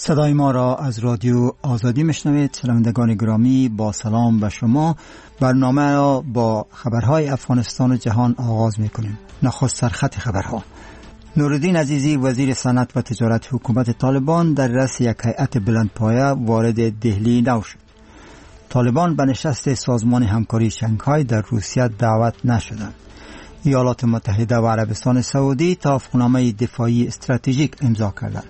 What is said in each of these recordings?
صدای ما را از رادیو آزادی میشنوید. شنوندگان گرامی، با سلام به شما. برنامه را با خبرهای افغانستان و جهان آغاز میکنیم. نخست سرخط خبرها. نورالدین عزیزی وزیر صنعت و تجارت حکومت طالبان در رأس یک هیئت بلندپایه وارد دهلی نو شد. طالبان به نشست سازمان همکاری شانگهای در روسیه دعوت نشدند. ایالات متحده و عربستان سعودی توافقنامه دفاعی استراتژیک امضا کردند.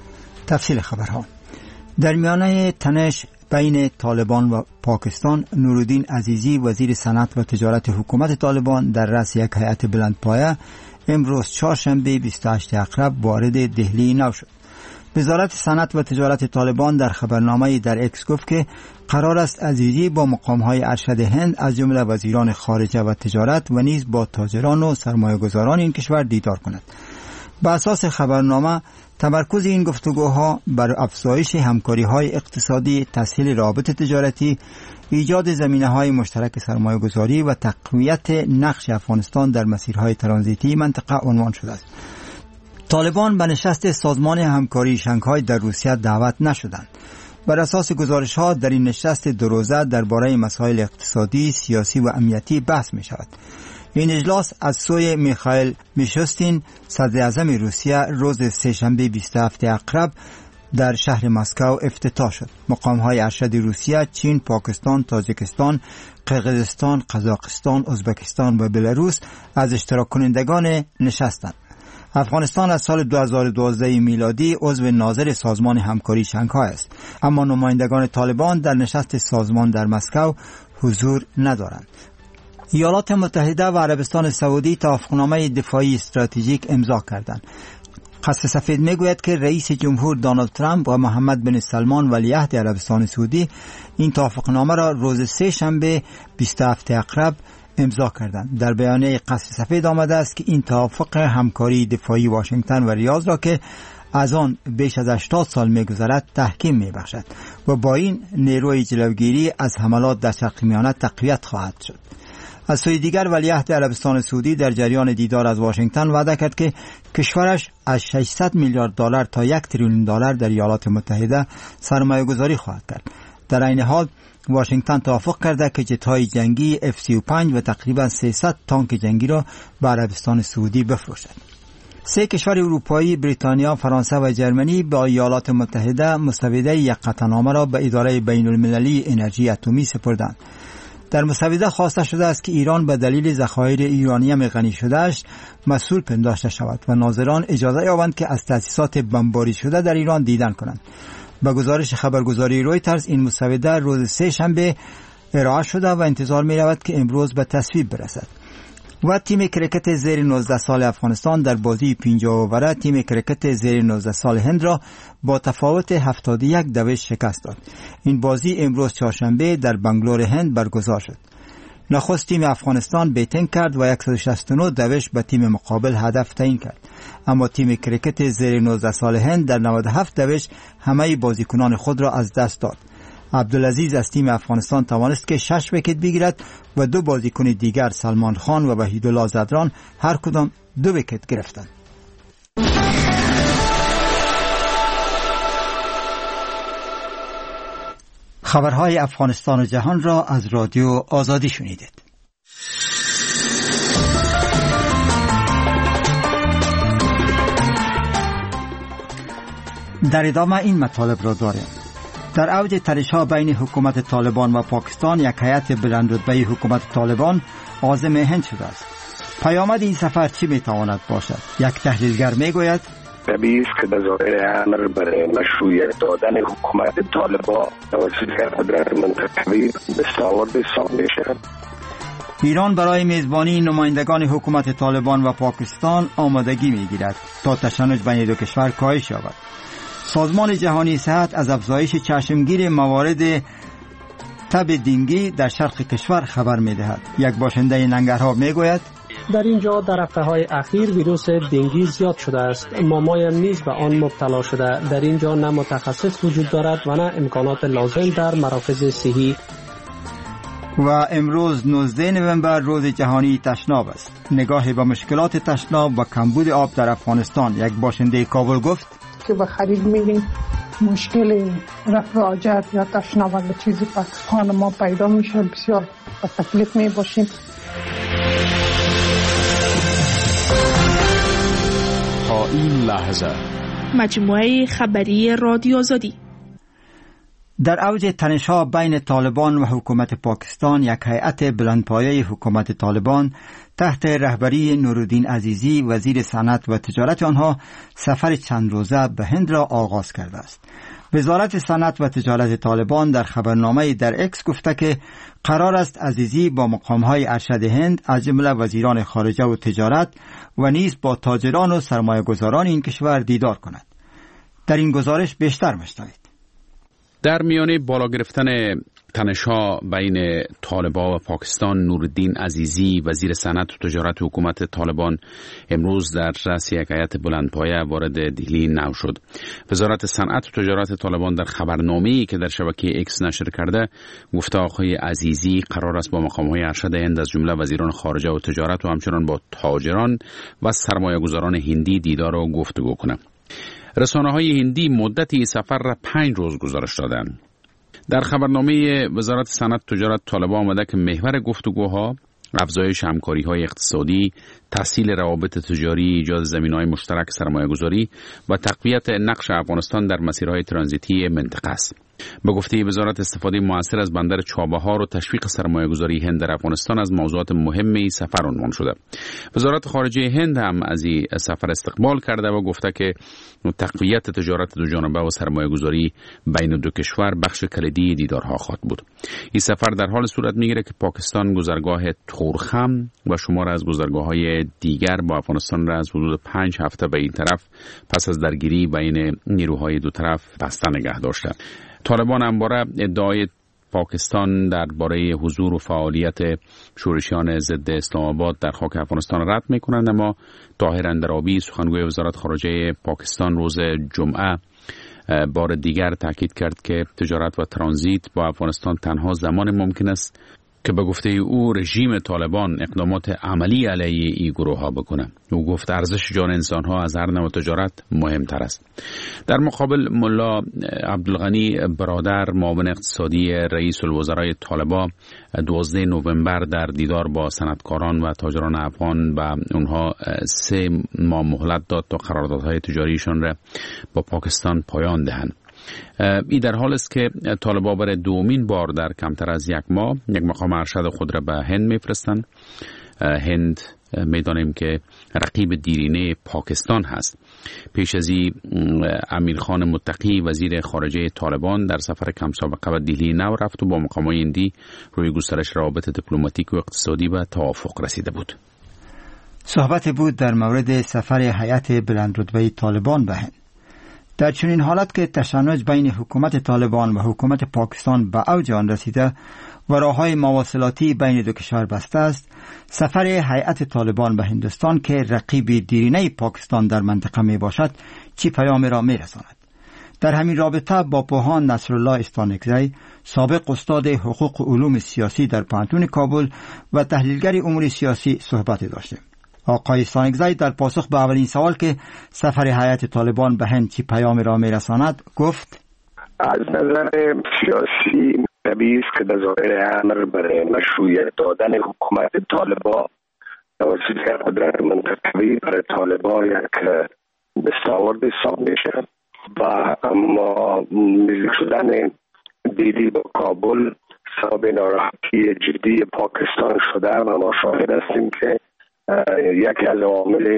تفصیل خبرها. در میانه تنش بین طالبان و پاکستان، نورالدین عزیزی وزیر صنعت و تجارت حکومت طالبان در رأس یک هیئت بلندپایه امروز چهارشنبه 28 اکتبر وارد دهلی نو شد. وزارت صنعت و تجارت طالبان در خبرنامه‌ای در اکس گفت که قرار است عزیزی با مقام‌های ارشد هند از جمله وزیران خارجه و تجارت و نیز با تاجران و سرمایه‌گذاران این کشور دیدار کند. بر اساس خبرنامه تمرکز این گفتگوها بر افزایش همکاری‌های اقتصادی، تسهیل روابط تجارتی، ایجاد زمینه‌های مشترک سرمایه‌گذاری و تقویت نقش افغانستان در مسیرهای ترانزیتی منطقه عنوان شده است. طالبان به نشست سازمان همکاری شانگهای در روسیه دعوت نشدند. بر اساس گزارش‌ها در این نشست دو روزه درباره مسائل اقتصادی، سیاسی و امنیتی بحث می‌شود. این اجلاس از سوی میخائیل میشوستین صدر اعظم روسیه روز سه‌شنبه 27 اکتبر در شهر مسکو افتتاح شد. مقام‌های ارشد روسیه، چین، پاکستان، تاجیکستان، قرقیزستان، قزاقستان، ازبکستان و بلاروس از اشتراک کنندگان نشستند. افغانستان از سال 2012 میلادی عضو ناظر سازمان همکاری شانگهای است، اما نمایندگان طالبان در نشست سازمان در مسکو حضور ندارند. ایالات متحده و عربستان سعودی توافقنامه دفاعی استراتژیک امضا کردند. قصر سفید میگوید که رئیس جمهور دونالد ترامپ و محمد بن سلمان ولیعهد عربستان سعودی این توافقنامه را روز سه‌شنبه 27 اکتبر امضا کردند. در بیانیه قصر سفید آمده است که این توافق همکاری دفاعی واشنگتن و ریاض را که از آن بیش از 80 سال می‌گذرد تحکیم می‌بخشد و با این نیروی جلوگیری از حملات در شرق میانه تقویت خواهد شد. از سوی دیگر ولیعهد عربستان سعودی در جریان دیدار از واشنگتن وعده کرد که کشورش از 600 میلیارد دلار تا 1 تریلیون دلار در ایالات متحده سرمایه گذاری خواهد کرد. در این حال واشنگتن توافق کرده که جت‌های جنگی F-35 و تقریبا 300 تانک جنگی را به عربستان سعودی بفروشد. 3 کشور اروپایی، بریتانیا، فرانسه و جرمنی با ایالات متحده مسوده یک قطعنامه را به اداره بین‌المللی انرژی اتمی سپردند. در مسوده خواسته شده است که ایران به دلیل ذخایر یورانیم غنی شده‌اش مسئول پنداشته شود و ناظران اجازه یابند که از تأسیسات بمباری شده در ایران دیدن کنند. به گزارش خبرگزاری رویترز این مسوده روز سه‌شنبه ارائه شده و انتظار می رود که امروز به تصویب برسد. و تیم کرکت زیر 19 سال افغانستان در بازی 50 اووره تیم کرکت زیر 19 سال هند را با تفاوت 71 دوش شکست داد. این بازی امروز چهارشنبه در بنگلور هند برگزار شد. نخست تیم افغانستان بیتینگ کرد و 169 دوش به تیم مقابل هدف تعیین کرد، اما تیم کرکت زیر 19 سال هند در 97 دوش همه بازیکنان خود را از دست داد. عبدالعزیز از تیم افغانستان توانست که 6 ویکت بگیرد و 2 بازیکن دیگر سلمان خان و وحیدالله زدران هر کدام 2 ویکت گرفتند. خبرهای افغانستان و جهان را از رادیو آزادی شنیدید. در ادامه این مطالب را داریم. در اوج تنش‌ها بین حکومت طالبان و پاکستان، یک هیئت بلندرتبه حکومت طالبان عازم هند شده است. پیامد این سفر چی میتواند باشد؟ یک تحلیلگر میگوید طبیعی است که به ظاهر امر برای مشروعیت دادن حکومت طالبان توسط در منطقه دستاورد حساب می‌شود. ایران برای میزبانی نمایندگان حکومت طالبان و پاکستان آمادگی میگیرد تا تشنج بین دو کشور کاهش یابد. سازمان جهانی صحت از افزایش چشمگیر موارد تب دینگی در شرق کشور خبر می‌دهد. یک باشنده ننگرهار میگوید در اینجا در هفته‌های اخیر ویروس دنگی زیاد شده است. مامایم نیز به آن مبتلا شده. در اینجا نه متخصص وجود دارد و نه امکانات لازم در مراکز صحی. و امروز 19 نوامبر روز جهانی تشناب است. نگاه به مشکلات تشناب و کمبود آب در افغانستان. یک باشنده کابل گفت که به خرید میریم مشکل رفع حاجت یا تشناب چیزی پس خانه ما پیدا میشه، بسیار با تکلیف می باشیم. تا این لحظه مجموعه خبری رادیو آزادی. در اوج تنش‌ها بین طالبان و حکومت پاکستان، یک هیئت بلندپایه حکومت طالبان تحت رهبری نورالدین عزیزی وزیر صنعت و تجارت آنها سفر چند روزه به هند را آغاز کرده است. وزارت صنعت و تجارت طالبان در خبرنامه در اکس گفته که قرار است عزیزی با مقام‌های ارشد هند از جمله وزیران خارجه و تجارت و نیز با تاجران و سرمایه‌گذاران این کشور دیدار کند. در این گزارش بیشتر مشتهید. در میانه بالا گرفتن تنش‌ها بین طالبان و پاکستان، نورالدین عزیزی وزیر صنعت و تجارت حکومت طالبان امروز در رأس یک هیئت بلندپایه وارد دهلی نو شد. وزارت صنعت و تجارت طالبان در خبرنامه‌ای که در شبکه اکس نشر کرده گفته آقای عزیزی قرار است با مقام‌های ارشد هند از جمله وزیران خارجه و تجارت و همچنین با تاجران و سرمایه‌گذاران هندی دیدار و گفتگو کنند. رسانه‌های هندی مدتی سفر را 5 روز گزارش دادند. در خبرنامه وزارت صنعت و تجارت طالبان آمده که محور گفتگوها افزایش همکاری‌های اقتصادی، تسهیل روابط تجاری، ایجاد زمینه‌های مشترک سرمایه‌گذاری و تقویت نقش افغانستان در مسیرهای ترانزیتی منطقه است. به گفته وزارت استفاده مؤثر از بندر چابهار و تشویق سرمایه‌گذاری هند در افغانستان از موضوعات مهم سفر عنوان شده. وزارت خارجه هند هم از این سفر استقبال کرده و گفته که تقویت تجارت دو جانبه و سرمایه‌گذاری بین دو کشور بخش کلیدی دیدارها خواهد بود. این سفر در حال صورت می‌گیرد که پاکستان گذرگاه تورخم و شمار از گذرگاه‌های دیگر با افغانستان را از حدود 5 هفته به این طرف پس از درگیری بین نیروهای دو طرف بسته نگه داشته. طالبان همواره ادعای پاکستان درباره حضور و فعالیت شورشیان ضد اسلام آباد در خاک افغانستان رد می‌کنند، اما طاهر اندرابی سخنگوی وزارت خارجه پاکستان روز جمعه بار دیگر تاکید کرد که تجارت و ترانزیت با افغانستان تنها زمان ممکن است که به گفته او رژیم طالبان اقدامات عملی علیه این گروه ها بکنه. او گفت ارزش جان انسان ها از هر نوع تجارت مهمتر است. در مقابل ملا عبدالغنی برادر معاون اقتصادی رئیس الوزرای طالبان 12 نوامبر در دیدار با صنعتکاران و تاجران افغان و اونها 3 ماه مهلت داد تا قراردادهای تجاریشان را با پاکستان پایان دهند. این در حال است که طالبان برای دومین بار در کمتر از یک ماه یک مقام ارشد خود را به هند میفرستند. هند میدانیم که رقیب دیرینه پاکستان هست. پیش از این امیرخان متقی وزیر خارجه طالبان در سفر کم سابقه به دهلی نو رفت و با مقامات هندی روی گسترش روابط دیپلماتیک و اقتصادی به توافق رسیده بود. صحبت بود در مورد سفر هیئت بلندرتبه طالبان به هند. در چنین حالت که تشنج بین حکومت طالبان و حکومت پاکستان به اوج آن رسیده و راههای مواصلاتی بین دو کشور بسته است، سفر هیئت طالبان به هندوستان که رقیب دیرینه پاکستان در منطقه می باشد چی پیام را می رساند؟ در همین رابطه با پوهان نصرالله استانکزی، سابق استاد حقوق و علوم سیاسی در پانتون کابل و تحلیلگر امور سیاسی صحبت داشتیم. آقای استانکزی در پاسخ به اولین سوال که سفر هیئت طالبان به هند چی پیام را می رساند گفت: از نظر سیاسی طبیعی است که در ظاهر امر برای مشروعیت دادن حکومت طالبان توسط قدرت منطقوی برای طالبان یک دستاورد حساب میشه و اما نزدیک شدن دیدی با کابل سبب ناراحتی جدی پاکستان شده و ما شاهد هستیم که یکی از عوامل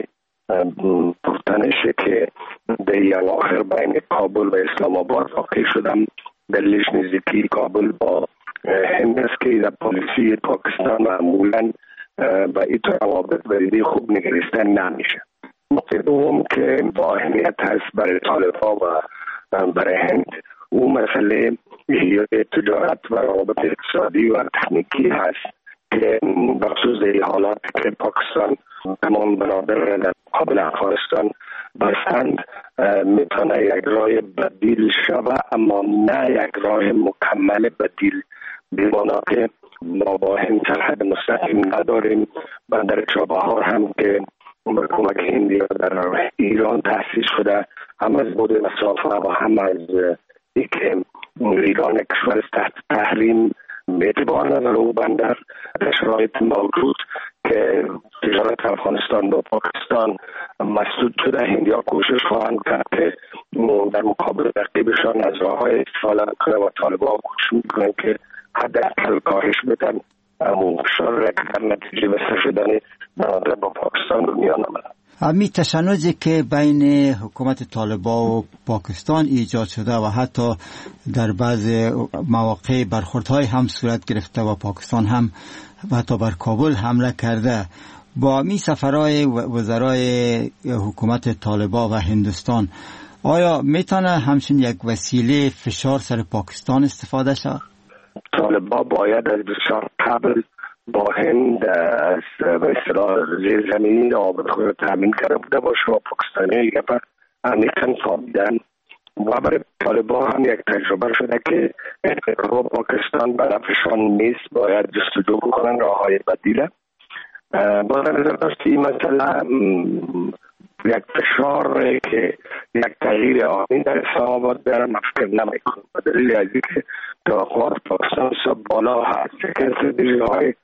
پرتنشه که در اواخر بین کابل و اسلام آباد واقع شدن دلیلش نزدیکی کابل با هند است که در پالیسی پاکستان معمولا و این روابط بریدی خوب نگریستن نمیشه. نکته دوم که با اهمیت هست برای طالبان و برای هند اون مسئله تجارت و روابط اقتصادی و تکنیکی هست که بخصوص این حالات که پاکستان تمام بنابر در قابل افغانستان بستند میتونه یک راه بدیل شود، اما نه یک راه مکمل بدیل، بمانا که ما با هند سرحد مستقیم نداریم. بندر چابهار هم که به کمک هندیا در ایران تأسیس شده، هم از بود مسافه و هم از اینکه ایران کشور تحت تحریم اعتبار نداره و بندر در شرایط موجود که تجارت افغانستان با پاکستان مسدود شده، هندیا کوشش خواهند کرد که در مقابل رقیبشان از راه‌های استفاده کنه و طالبان کوشش میکنن که حداقل کاهش بدن فشار در نتیجه بسته شدن مناطق با پاکستان رو میان آمدن. همین تشنجی که بین حکومت طالبان و پاکستان ایجاد شده و حتی در بعض مواقع برخوردهای هم صورت گرفته و پاکستان هم حتی بر کابل حمله کرده، با می سفرهای وزرای حکومت طالبان و هندوستان آیا میتونه همچین یک وسیله فشار سر پاکستان استفاده شود؟ طالبان باید از بسیار قبل با هند از زیرزمینی آب خود را تامین کرده بوده باشه و پاکستانی گفت عمیقاً خوابیدن و برای طالبان هم یک تجربه شده که با پاکستان به نفعشان نیست، باید جستجو کنن راههای بدیله. با نظر داشت این مسئله یک فشار که یک تغییر آنی در اسلام آباد بیاره مفکر نمیکنم، به دلیل از اینکه توقعات پاکستان سب بالا هست. که استراتژی‌های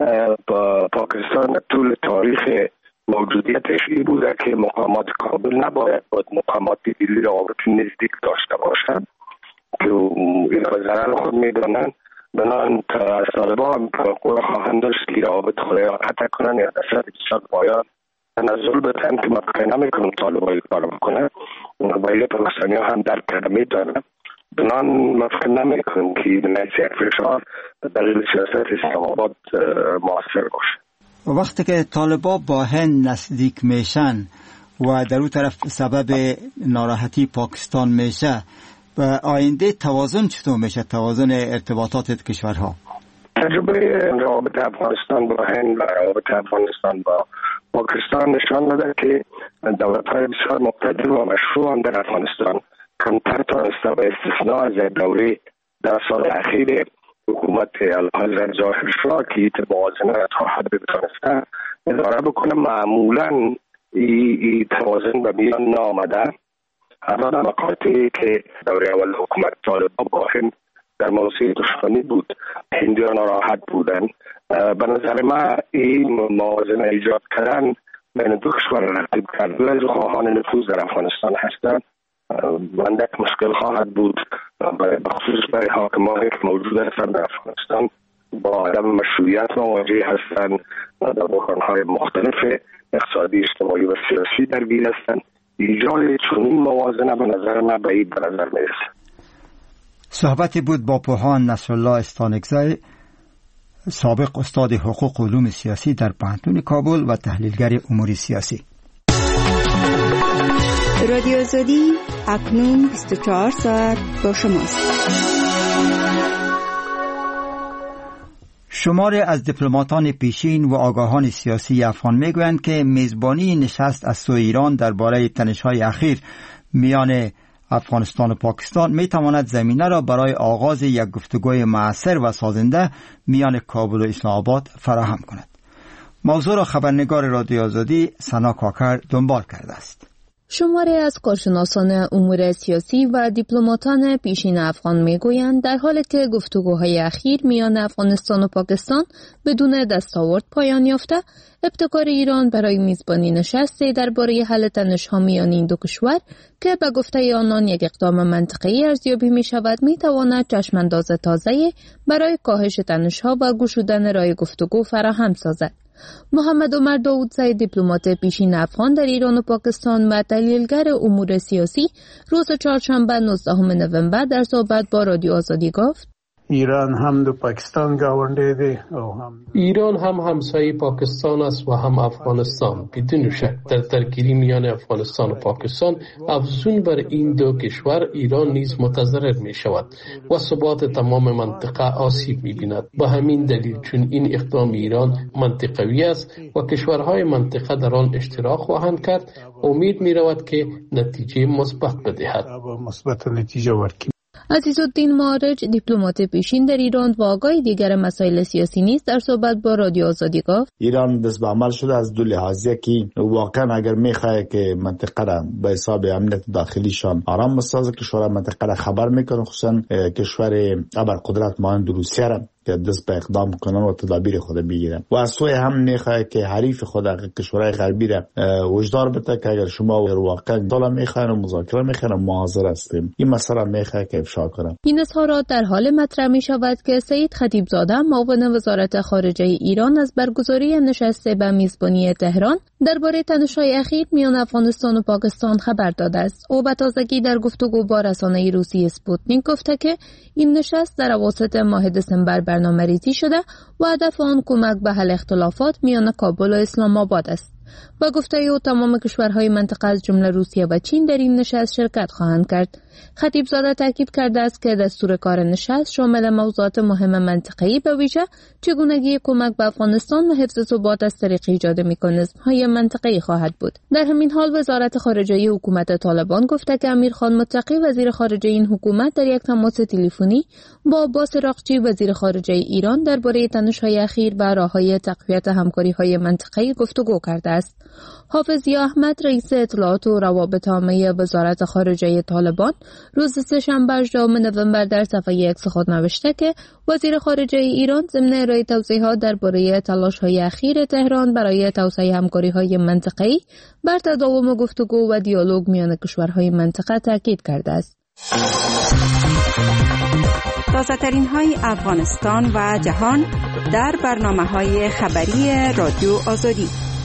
پاکستان طول تاریخ موجودیتش این بوده که مقامات کابل نباید با مقامات دیگری رابطه نزدیک داشته باشند که این را ضرر خود میدانند. بنابراین از طالبان توقع خواهند داشت که رابطه خود را قطع کنند یا در صورت بسیار پایان تنزل بدن که مفکر نمیکنم طالبان این کار بکنند و این پاکستانی ها هم در کرده میدانند. بنابراین مفکر نمیکنم که این یک فشار در سیاست اسلام آباد مؤثر باشه. وقتی که طالبان با هند نزدیک میشن و در اون طرف سبب ناراحتی پاکستان میشه، و آینده توازن چطور میشه، توازن ارتباطات کشورها؟ تجربه روابط افغانستان با هند و روابط افغانستان با پاکستان نشان داده که دولت‌های بسیار مقتدر و مشروع در افغانستان کمتر تانسته به استثناء از دوره در سال اخیر حکومت الحضرت ظاهر شاه که توازن را تا حد بتانسته اداره بکنه. معمولا این توازن به میان نامده. اما در مقاطعی که دوره اول حکومت طالبان با هند در موضوع دشمنی بود، هندیان ناراحت بودن. به نظر من این موازنه ایجاد کردن بین دو کشور رقیب کردن از خواهان نفوذ در افغانستان هستند اندک مشکل خواهد بود، بخصوص برای حاکمانی که موجود هستند در افغانستان با عدم مشروعیت مواجه هستند و در بحران‌های مختلف اقتصادی، اجتماعی و سیاسی درگیر هستند. ایجاد چنین موازنه به نظر من بعید به نظر میرسه. صحبتی بود با پوهان نصرالله استانکزی، سابق استاد حقوق و علوم سیاسی در پوهنتون کابل و تحلیلگر امور سیاسی. رادیو آزادی اکنون 24 ساعت با شماست. شماری از دیپلماتان پیشین و آگاهان سیاسی افغان میگویند که میزبانی نشست از سوی ایران درباره تنش‌های اخیر میان افغانستان و پاکستان میتواند زمینه را برای آغاز یک گفتگوی مؤثر و سازنده میان کابل و اسلام آباد فراهم کند. موضوع را خبرنگار رادیو آزادی سنا کاکر دنبال کرده است. شماری از کارشناسان امور سیاسی و دیپلماتان پیشین افغان میگویند در حالی که گفتگوهای اخیر میان افغانستان و پاکستان بدون دستاورد پایان یافته، ابتکار ایران برای میزبانی نشستی درباره حل تنش‌ها میان این دو کشور که به گفته آنان یک اقدام منطقی ارزیابی می شود میتواند چشمانداز تازه برای کاهش تنش‌ها و گشودن راه گفتگو فراهم سازد. محمد عمر داودزی، دیپلمات پیشین افغان در ایران و پاکستان و تحلیلگر امور سیاسی، روز چهارشنبه 19 نوامبر در صحبت با رادیو آزادی گفت: ایران هم دو پاکستان گاونده ده ایران هم همسایه پاکستان است و هم افغانستان. بدون شک در درگیری میان افغانستان و پاکستان افزون بر این دو کشور ایران نیز متضرر می شود و ثبات تمام منطقه آسیب می بیند. به همین دلیل چون این اقدام ایران منطقوی است و کشورهای منطقه در آن اشتراک خواهند کرد، امید می رود که نتیجه مثبت بدهد. عزیزالدین معارج دیپلمات پیشین در ایران و آگاه دیگر مسائل سیاسی نیز در صحبت با رادیو آزادی گفت ایران دست به عمل شده از دو لحاظی که واقعا اگر میخواه که منطقه را به حساب امنیت داخلیشان آرام بسازه، کشور منطقه را خبر میکنه، خصوصا کشور ابرقدرت مانند روسیه را که دست به اقدام کنن و تدابیر خود بگیرن و از سوی هم میخواه که حریف خود کشورهای غربی را وجدار بده که اگر شما واقعا طلا میخواین و مذاکره میخواین و حاضر هستیم، این مسئله میخواه که افشا کنن. این اظهارات در حال مطرح می شود که سید خطیبزاده معاون وزارت خارجه ایران از برگزاری نشست به میزبانی تهران درباره تنش‌های اخیر میان افغانستان و پاکستان خبر داده است. او به تازگی در گفتگو با رسانه روسی اسپوتنیک گفته که این نشست در اواسط ماه دسامبر برنامه‌ریزی شده و هدف آن کمک به حل اختلافات میان کابل و اسلام آباد است. با گفته او تمام کشورهای منطقه از جمله روسیه و چین در این نشست شرکت خواهند کرد. خطیبزاده تاکید کرده است که دستور کار نشست شامل موضوعات مهم منطقه‌ای به ویژه چگونگی کمک به افغانستان و حفظ ثبات از طریق ایجاد مکانیزم‌های منطقه‌ای خواهد بود. در همین حال وزارت خارجه حکومت طالبان گفته که امیرخان متقی وزیر خارجه این حکومت در یک تماس تلفنی با عباس راقچی وزیر خارجه ایران درباره تنش‌های اخیر و راه‌های تقویت همکاری‌های منطقه‌ای گفتگو کرده است. حافظ ضیا احمد رئیس اطلاعات و روابط عامه وزارت خارجه طالبان روز سه‌شنبه 18 نوامبر در صفحه اکس خود نوشته که وزیر خارجه ایران ضمن ارائه توضیحات درباره تلاش‌های اخیر تهران برای توسعه همکاری‌های منطقه‌ای بر تداوم گفتگو و دیالوگ میان کشورهای منطقه تاکید کرده است. تازه‌ترین های افغانستان و جهان در برنامه‌های خبری رادیو آزادی.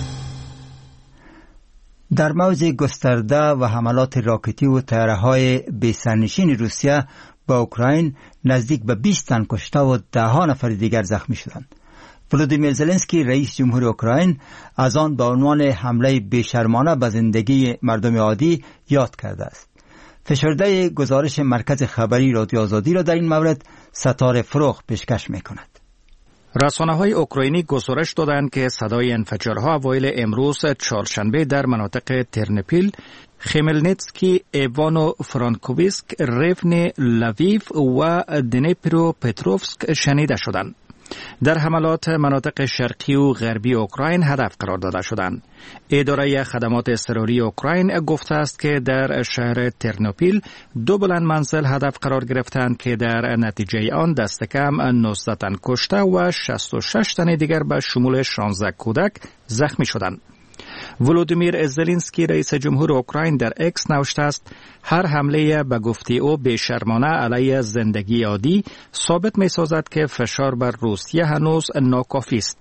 در موج گسترده و حملات راکتی و طیاره‌های بی‌سرنشین روسیه با اوکراین نزدیک به 20 تن کشته و 10 نفر دیگر زخمی شدند. ولودیمیر زلنسکی رئیس جمهور اوکراین از آن به عنوان حمله بی‌شرمانه به زندگی مردم عادی یاد کرده است. فشرده گزارش مرکز خبری رادیو آزادی را در این مورد ستاره فروغ پیشکش می‌کند. رسانه‌های اوکراینی گزارش دادند که صدای انفجارها اوایل امروز چهارشنبه در مناطق ترنوپیل، خملنیتسکی، ایوانو فرانکوویسک، ریون، لویو و دنیپرو پتروفسک شنیده شدند. در حملات مناطق شرقی و غربی اوکراین هدف قرار داده شدند. اداره خدمات اضطراری اوکراین گفته است که در شهر ترنوپیل 2 بلند منزل هدف قرار گرفتند که در نتیجه آن دست کم 19 تن کشته و 66 تن دیگر به شمول 16 کودک زخمی شدند. ولودیمیر زلنسکی رئیس جمهور اوکراین در اکس نوشته است هر حمله به گفته او بی‌شرمانه علیه زندگی عادی ثابت می‌سازد که فشار بر روسیه هنوز ناکافی است.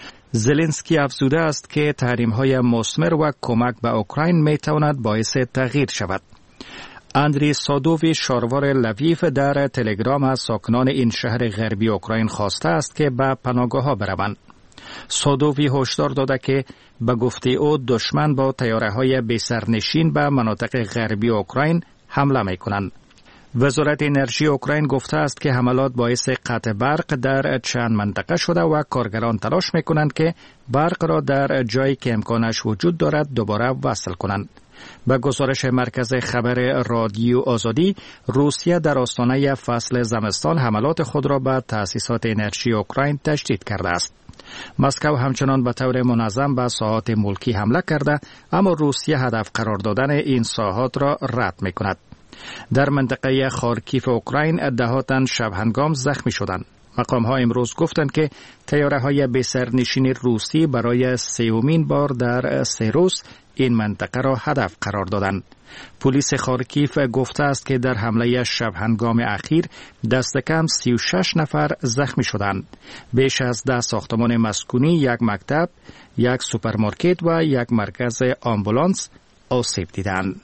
زلنسکی افزوده است که تحریم‌های مثمر و کمک به اوکراین می‌تواند باعث تغییر شود. اندری سادووی شاروار لویف در تلگرام از ساکنان این شهر غربی اوکراین خواسته است که به پناهگاه‌ها بروند. سادووی هشدار داده که به گفته او دشمن با طیاره‌های بی‌سرنشین به مناطق غربی اوکراین حمله می‌کنند. وزارت انرژی اوکراین گفته است که حملات باعث قطع برق در چند منطقه شده و کارگران تلاش می‌کنند که برق را در جایی که امکانش وجود دارد دوباره وصل کنند. به گزارش مرکز خبر رادیو آزادی، روسیه در آستانه فصل زمستان حملات خود را به تأسیسات انرژی اوکراین تشدید کرده است. مسکو همچنان به طور منظم به ساحات ملکی حمله کرده، اما روسیه هدف قرار دادن این ساحات را رد می‌کند. در منطقه خارکیف اوکراین 10 تن شبهنگام زخمی شدند. مقام‌ها امروز گفتند که طیاره‌های بی‌سرنشین روسی برای 3مین بار در 3 روز این منطقه را هدف قرار دادند. پلیس خارکیف گفته است که در حمله شبهنگام اخیر دست کم 36 نفر زخمی شدند. بیش از 10 ساختمان مسکونی، 1 مکتب، 1 سوپرمارکت و 1 مرکز آمبولانس آسیب دیدند.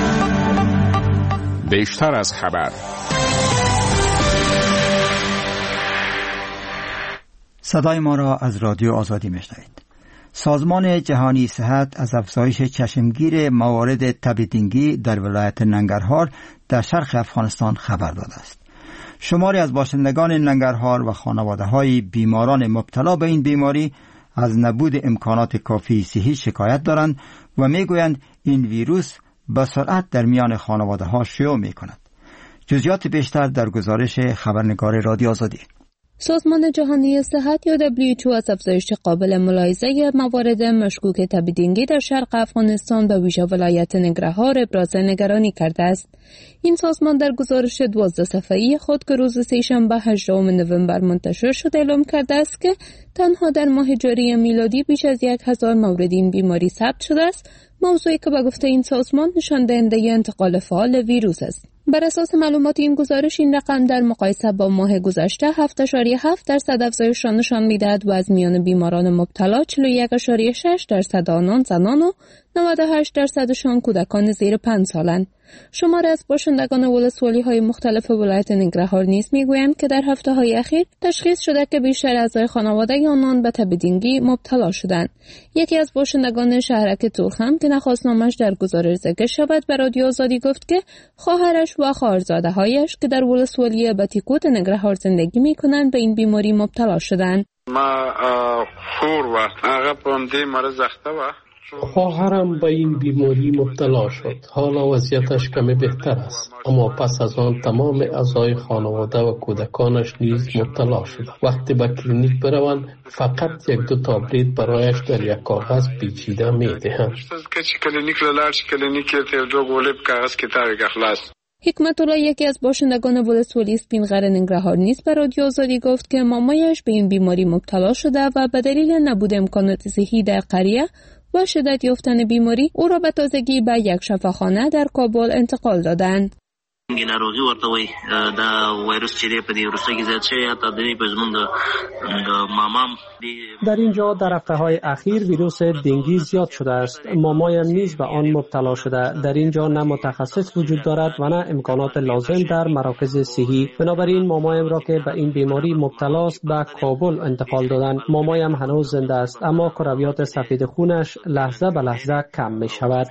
بیشتر از خبر. صدای ما را از رادیو آزادی میشنوید. سازمان جهانی صحت از افزایش چشمگیر موارد تب دنگی در ولایت ننگرهار در شرق افغانستان خبر داده است. شماری از باشندگان ننگرهار و خانواده‌های بیماران مبتلا به این بیماری از نبود امکانات کافی صحی شکایت دارند و میگویند این ویروس به سرعت در میان خانواده‌ها شیوع می‌کند. جزئیات بیشتر در گزارش خبرنگار رادیو آزادی. سازمان جهانی صحت یا WHO از افزایش قابل ملاحظه موارد مشکوک تب دنگی در شرق افغانستان به ویژه ولایت ننگرهار ابراز نگرانی کرده است. این سازمان در گزارش 12 صفحه‌ای خود که روز سه‌شنبه 18 نوامبر منتشر شد اعلام کرده است که تنها در ماه جاری میلادی بیش از 1000 مورد این بیماری ثبت شده است، موضوعی که به گفته این سازمان نشان دهنده انتقال فعال ویروس است. بر اساس معلومات این گزارش این رقم در مقایسه با ماه گذشته 7.7% افزایش را نشان می‌دهد و از میان بیماران مبتلا 41.6% آنان زنان و 98% کودکان زیر 5 سالند. شمار از باشندگان ولسوالی‌های مختلف ولایت ننگرهار نیز می‌گویند که در هفته‌های اخیر تشخیص شده که بیشتر اعضای خانواده آنان به تب دنگی مبتلا شدند. یکی از باشندگان شهرک تورخم که نخواست نامش در گزارش ذکر شود به رادیو آزادی گفت که خواهرش و خواهرزاده‌هایش که در ولسوالی بتیکوت ننگرهار زندگی می‌کنند به این بیماری مبتلا شدند. ما خور و هغه په دې مرض اخته و. خواهرم به این بیماری مبتلا شد. حالا وضعیتش کمی بهتر است، اما پس از آن تمام اعضای خانواده و کودکانش نیز مبتلا شد. وقتی به کلینیک بروند فقط 1-2 تابلت برایش در یک کاغذ پیچیده می‌دهند. حکمت الله یکی از باشندگان ولسوالی اسپینغر ننگرهار نیز به رادیو آزادی گفت که مامایش به این بیماری مبتلا شده و به دلیل نبود امکانات صحی در قریه و شدت یافتن بیماری او را به تازگی به یک شفاخانه در کابل انتقال دادند. ناروغي ورته وي دا وایروس چې په دې وروسته کې زیات شوی تا د په زمونږ د مامام در اینجا در هفته‌های اخیر ویروس دنگی زیاد شده است. مامایم نیز به آن مبتلا شده. در اینجا نه متخصص وجود دارد و نه امکانات لازم در مراکز صحی. بنابراین مامایم را که به این بیماری مبتلا است به کابل انتقال دادند. مامایم هنوز زنده است اما کرویات سفید خونش لحظه به لحظه کم می شود.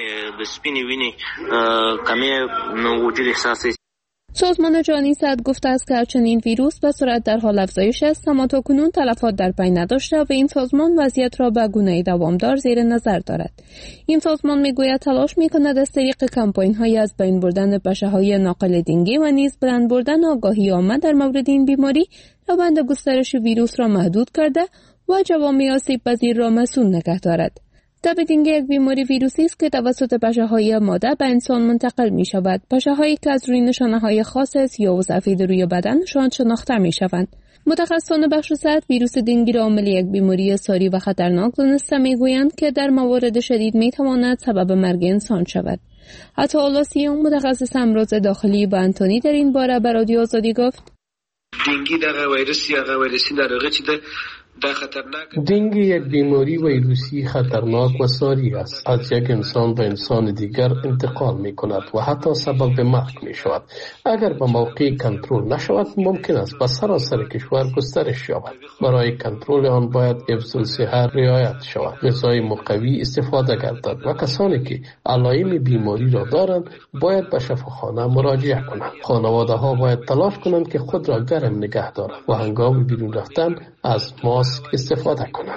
سازمان جهانی صحت گفته است که هرچند این ویروس به سرعت در حال افزایش است اما تاکنون تلفات در پی نداشته و این سازمان وضعیت را به گونه‌ای دوامدار زیر نظر دارد. این سازمان میگوید تلاش میکند از طریق کمپاین‌های از بین بردن بچه‌های ناقل دنگی و نیز بلند بردن آگاهی عامه در مورد این بیماری روند گسترش ویروس را محدود کرده و جوامع آسیب‌پذیر را مسئول نگه دارد. تب دنگی یک بیماری ویروسی است که توسط پشه‌های ماده به انسان منتقل می شود. پشه‌هایی که از روی نشانه‌های خاص سیاه و سفید روی بدنشان شناخته می شوند. متخصصان بخش صحت ویروس دنگی را عامل یک بیماری ساری و خطرناک دانسته می گویند که در موارد شدید می تواند سبب مرگ انسان شود. حتی آلاسیون متخصص امراض داخلی با انتونی در این باره به رادیو آزادی گفت دنگی دغه ویروسی ناروغي چې ده دنگ یک بیماری ویروسی خطرناک و ساری است. از یک انسان به انسان دیگر انتقال می کند و حتی سبب مرگ می شود. اگر به موقع کنترل نشود ممکن است به سراسر کشور گسترش یابد. برای کنترل آن باید حفظ الصحه رعایت شود، غذای مقوی استفاده گردد و کسانی که علائم بیماری را دارند باید به شفاخانه مراجعه کنند. خانواده ها باید تلاش کنند که خود را گرم نگه دارند و هنگام بیرون رفتن از ماسک استفاده کنند.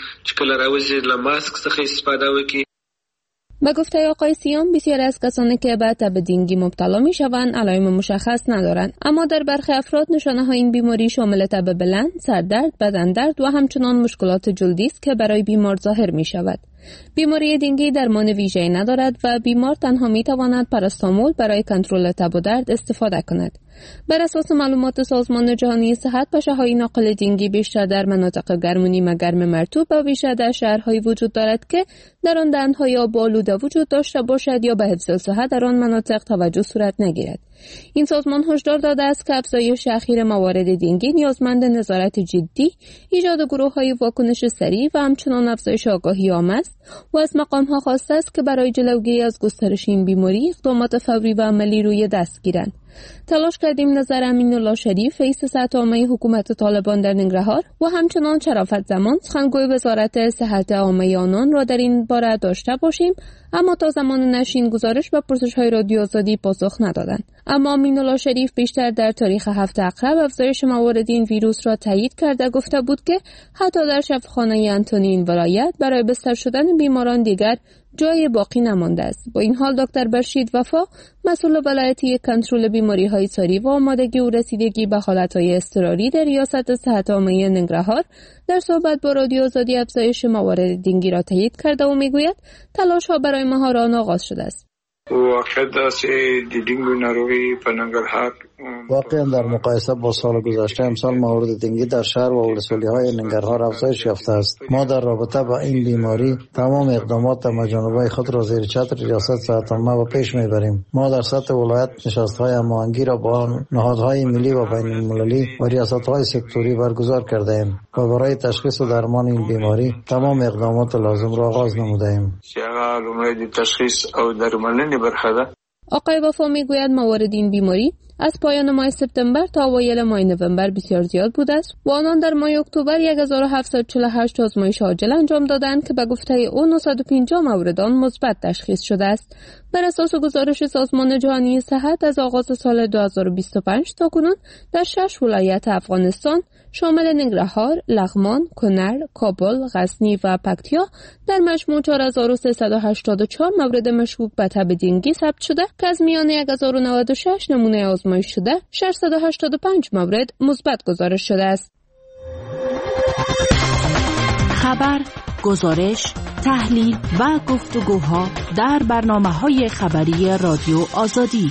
به گفته آقای سیام بسیار از کسانی که به تب دنگی مبتلا می شوند علائم مشخص ندارند، اما در برخی افراد نشانه های این بیماری شامل تب بلند، سردرد، بدن درد و همچنان مشکلات جلدی است که برای بیمار ظاهر می شود. بیماری دنگی درمان ویژه‌ای ندارد و بیمار تنها می تواند پاراستامول برای کنترل تب و درد استفاده کند. بر اساس معلومات سازمان جهانی صحت پشه‌های ناقل دنگی بیشتر در مناطق گرم و نیمه گرم مرطوب و بیشتر در شهرهایی وجود دارد که در آن دهن‌های آب آلوده وجود داشته باشد یا به حفظ الصحه در آن مناطق توجه صورت نگیرد. این سازمان هشدار داده است که افزایش اخیر موارد دنگی نیازمند نظارت جدی، ایجاد گروه‌های واکنش سریع و همچنان افزایش آگاهی عامه است و از مقام‌ها خواسته است که برای جلوگیری از گسترش این بیماری اقدامات فوری و عملی روی دست گیرند. تلاش کردیم نظر امین الله شریف رئیس صحت عامه حکومت طالبان در ننگرهار و همچنان شرافت زمان سخنگوی وزارت صحت عامه آنان را در این باره داشته باشیم، اما تا زمان نشر این گزارش و پرسش‌های رادیو آزادی پاسخ ندادند. اما امین‌الله شریف بیشتر در تاریخ 7 اقرب افزایش موارد این ویروس را تایید کرده گفته بود که حتی در شفاخانه انتونی این ولایت برای بستر شدن بیماران دیگر جای باقی نمانده است. با این حال دکتر برشید وفا مسئول ولایتی کنترل بیماری‌های ساری و آمادگی و رسیدگی به حالت‌های اضطراری در ریاست صحت عامه ننگرهار در صحبت با رادیو آزادی افزایش موارد دنگی را تایید کرده و میگوید تلاش‌ها برای مهار آن آغاز شده است. واقعا در مقایسه با سال گذشته امسال موارد دنگی در شهر و ولسوالی‌های ننگرهار افزایش یافته است. ما در رابطه با این بیماری تمام اقدامات مجانبه خود را زیر چتر ریاست صحت عامه و پیش میبریم. ما در سطح ولایت نشست‌های هماهنگی را با نهادهای ملی و بین‌المللی و ریاست‌های سکتوری برگزار کرده ایم و برای تشخیص و درمان این بیماری تمام اقدامات لازم را آغاز نموده‌ایم. آقای وفا میگوید موارد این بیماری از پایان ماه سپتامبر تا اوایل ماه نوامبر بسیار زیاد بوده است و آنان در ماه اکتبر 1748 آزمایش عاجل انجام دادند که به گفته او 950 مورد آن مثبت تشخیص شده است. بر اساس گزارش سازمان جهانی صحت از آغاز سال 2025 تا کنون در 6 ولایت افغانستان شامل ننگرهار، لغمان، کنر، کابل، غزنی و پکتیا در مجموع 4384 مورد مشکوک به تب دنگی ثبت شده که از میان 1096 نمونه آزمایش شده 685 مورد مثبت گزارش شده است. خبر، گزارش، تحلیل و گفتگوها در برنامه‌های خبری رادیو آزادی.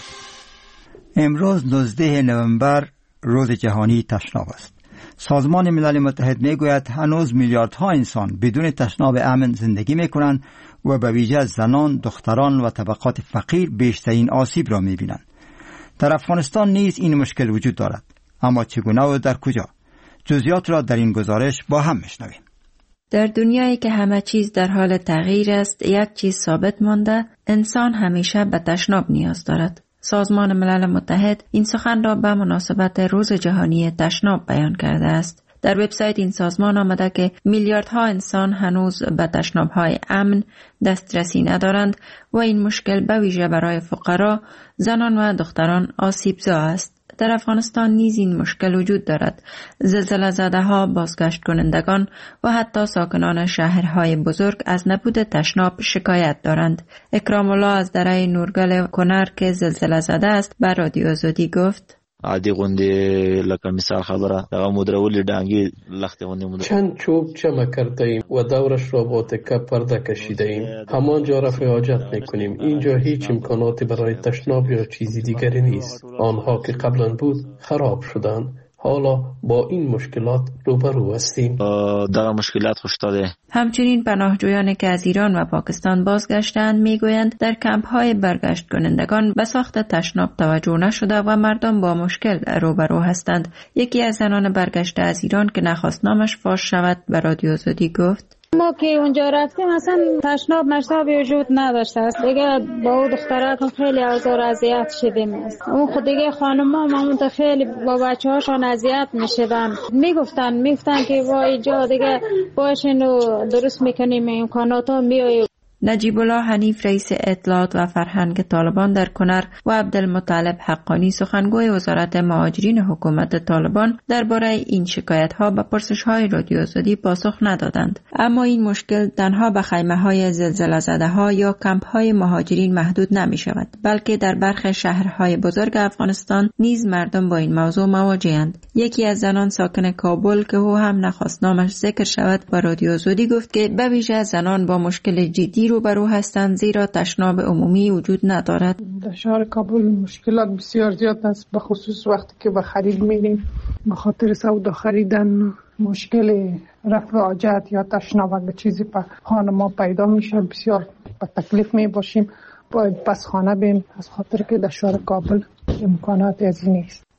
امروز 19 نوامبر روز جهانی تشناب است. سازمان ملل متحد میگوید هنوز میلیاردها انسان بدون تشناب امن زندگی میکنند و به ویژه زنان، دختران و طبقات فقیر بیشترین آسیب را میبینند. در افغانستان نیز این مشکل وجود دارد، اما چگونه و در کجا؟ جزئیات را در این گزارش با هم میشنویم. در دنیایی که همه چیز در حال تغییر است، یک چیز ثابت مانده: انسان همیشه به تشناب نیاز دارد. سازمان ملل متحد این سخن را به مناسبت روز جهانی تشناب بیان کرده است. در وبسایت این سازمان آمده که میلیاردها انسان هنوز به تشناب‌های امن دسترسی ندارند و این مشکل به ویژه برای فقرا، زنان و دختران آسیبزا است. در افغانستان نیز این مشکل وجود دارد. زلزله زده‌ها، بازگشت کنندگان و حتی ساکنان شهرهای بزرگ از نبود تشناب شکایت دارند. اکرام الله از دره نورگل کنر که زلزله زده است به رادیو آزادی گفت: عادي غوندې لکه مثال خبره دغه مدرولې ډانګي لخت غوندې چند چوب جمع کرده ایم و دورش را با تکه پرده کشیده ایم. همانجا رفع حاجت میکنیم. اینجا هیچ امکاناتی برای تشناب یا چیزی دیگری نیست. آنها که قبلا بود خراب شدند. حالا با این مشکلات روبرو هستیم. دغه مشکلات خوشتاده. همچنین پناهجویانی که از ایران و پاکستان بازگشتند میگویند در کمپ‌های برگشت کنندگان به ساخت تشناب توجه نشده و مردم با مشکل روبرو هستند. یکی از زنان برگشته از ایران که نخواست نامش فاش شود به رادیو آزادی گفت: ما که اونجا رفتیم اصلا تشناب مشربی وجود نداشته است. دیگه با او دختراتون خیلی آزار اذیت شدیم. اون خود دیگه خانم‌ها معمولا خیلی با بچه‌هاشون اذیت میشدن. میگفتن که وای اینجا دیگه باشین و درست میکنیم امکاناتا میاییم. نجیب الله حنیف رئیس اطلاعات و فرهنگ طالبان در کنر و عبدالمطلب حقانی سخنگوی وزارت مهاجرین حکومت طالبان درباره این شکایت‌ها به پرسش‌های رادیو آزادی پاسخ ندادند. اما این مشکل تنها به خیمه‌های زلزله زده‌ها یا کمپ‌های مهاجرین محدود نمی‌شود، بلکه در برخی شهرهای بزرگ افغانستان نیز مردم با این موضوع مواجه‌اند. یکی از زنان ساکن کابل که او هم نخواست نامش ذکر شود با رادیو آزادی گفت که به ویژه زنان با مشکل جدی روبرو هستند، زیرا تشناب عمومی وجود ندارد. در شهر کابل مشکلات بسیار زیاد است، به خصوص وقتی که به خرید میریم. به خاطر سودا خریدن مشکل رفع حاجت یا تشناب اگه چیزی به خانه ما پیدا میشه بسیار به تکلیف می باشیم. باید پس خانه بیم، از خاطر که در شهر کابل امکانات از این نیست.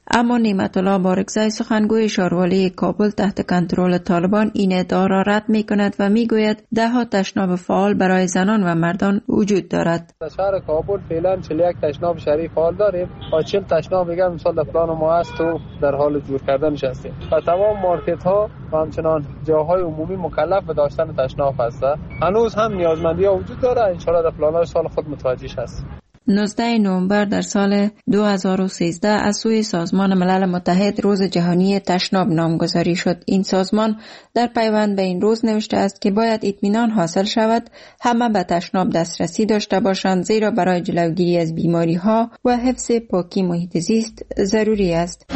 اما نعمت الله بارکزی سخنگوی شاروالی کابل تحت کنترل طالبان این ادعا را رد می‌کند و می‌گوید ده‌ها تشناب فعال برای زنان و مردان وجود دارد. در شهر کابل فعلا 41 تشناب شهری فعال داریم و 40 تشناب دیگر مثلا در پلان ما هست و در حال جور کردنش هستیم و تمام مارکت‌ها و همچنان جاهای عمومی مکلف به داشتن تشناب هستند. هنوز هم نیازمندی‌ها وجود داره، ان شاءالله در پلان‌های سال خود متوجه هست. 19 نوامبر در سال 2013 از سوی سازمان ملل متحد روز جهانی تشناب نامگذاری شد. این سازمان در پیوند به این روز نوشته است که باید اطمینان حاصل شود همه به تشناب دسترسی داشته باشند، زیرا برای جلوگیری از بیماری‌ها و حفظ پاکی محیط زیست ضروری است.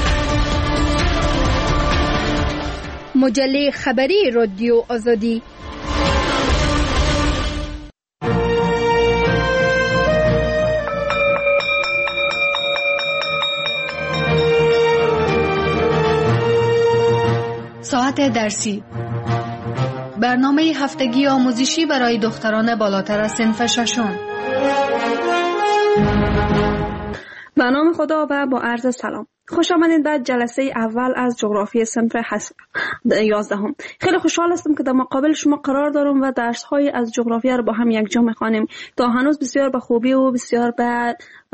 مجله خبری رادیو آزادی. ساعت درسی، برنامه هفتگی آموزشی برای دختران بالاتر از صنف ششم. به نام خدا و با عرض سلام. خوش آمدید به جلسه اول از جغرافی صنف 11. خیلی خوشحال هستم که در مقابل شما قرار دارم و درس‌های از جغرافیا رو با هم یک جا می‌خوانیم. تا هنوز بسیار به خوبی و بسیار به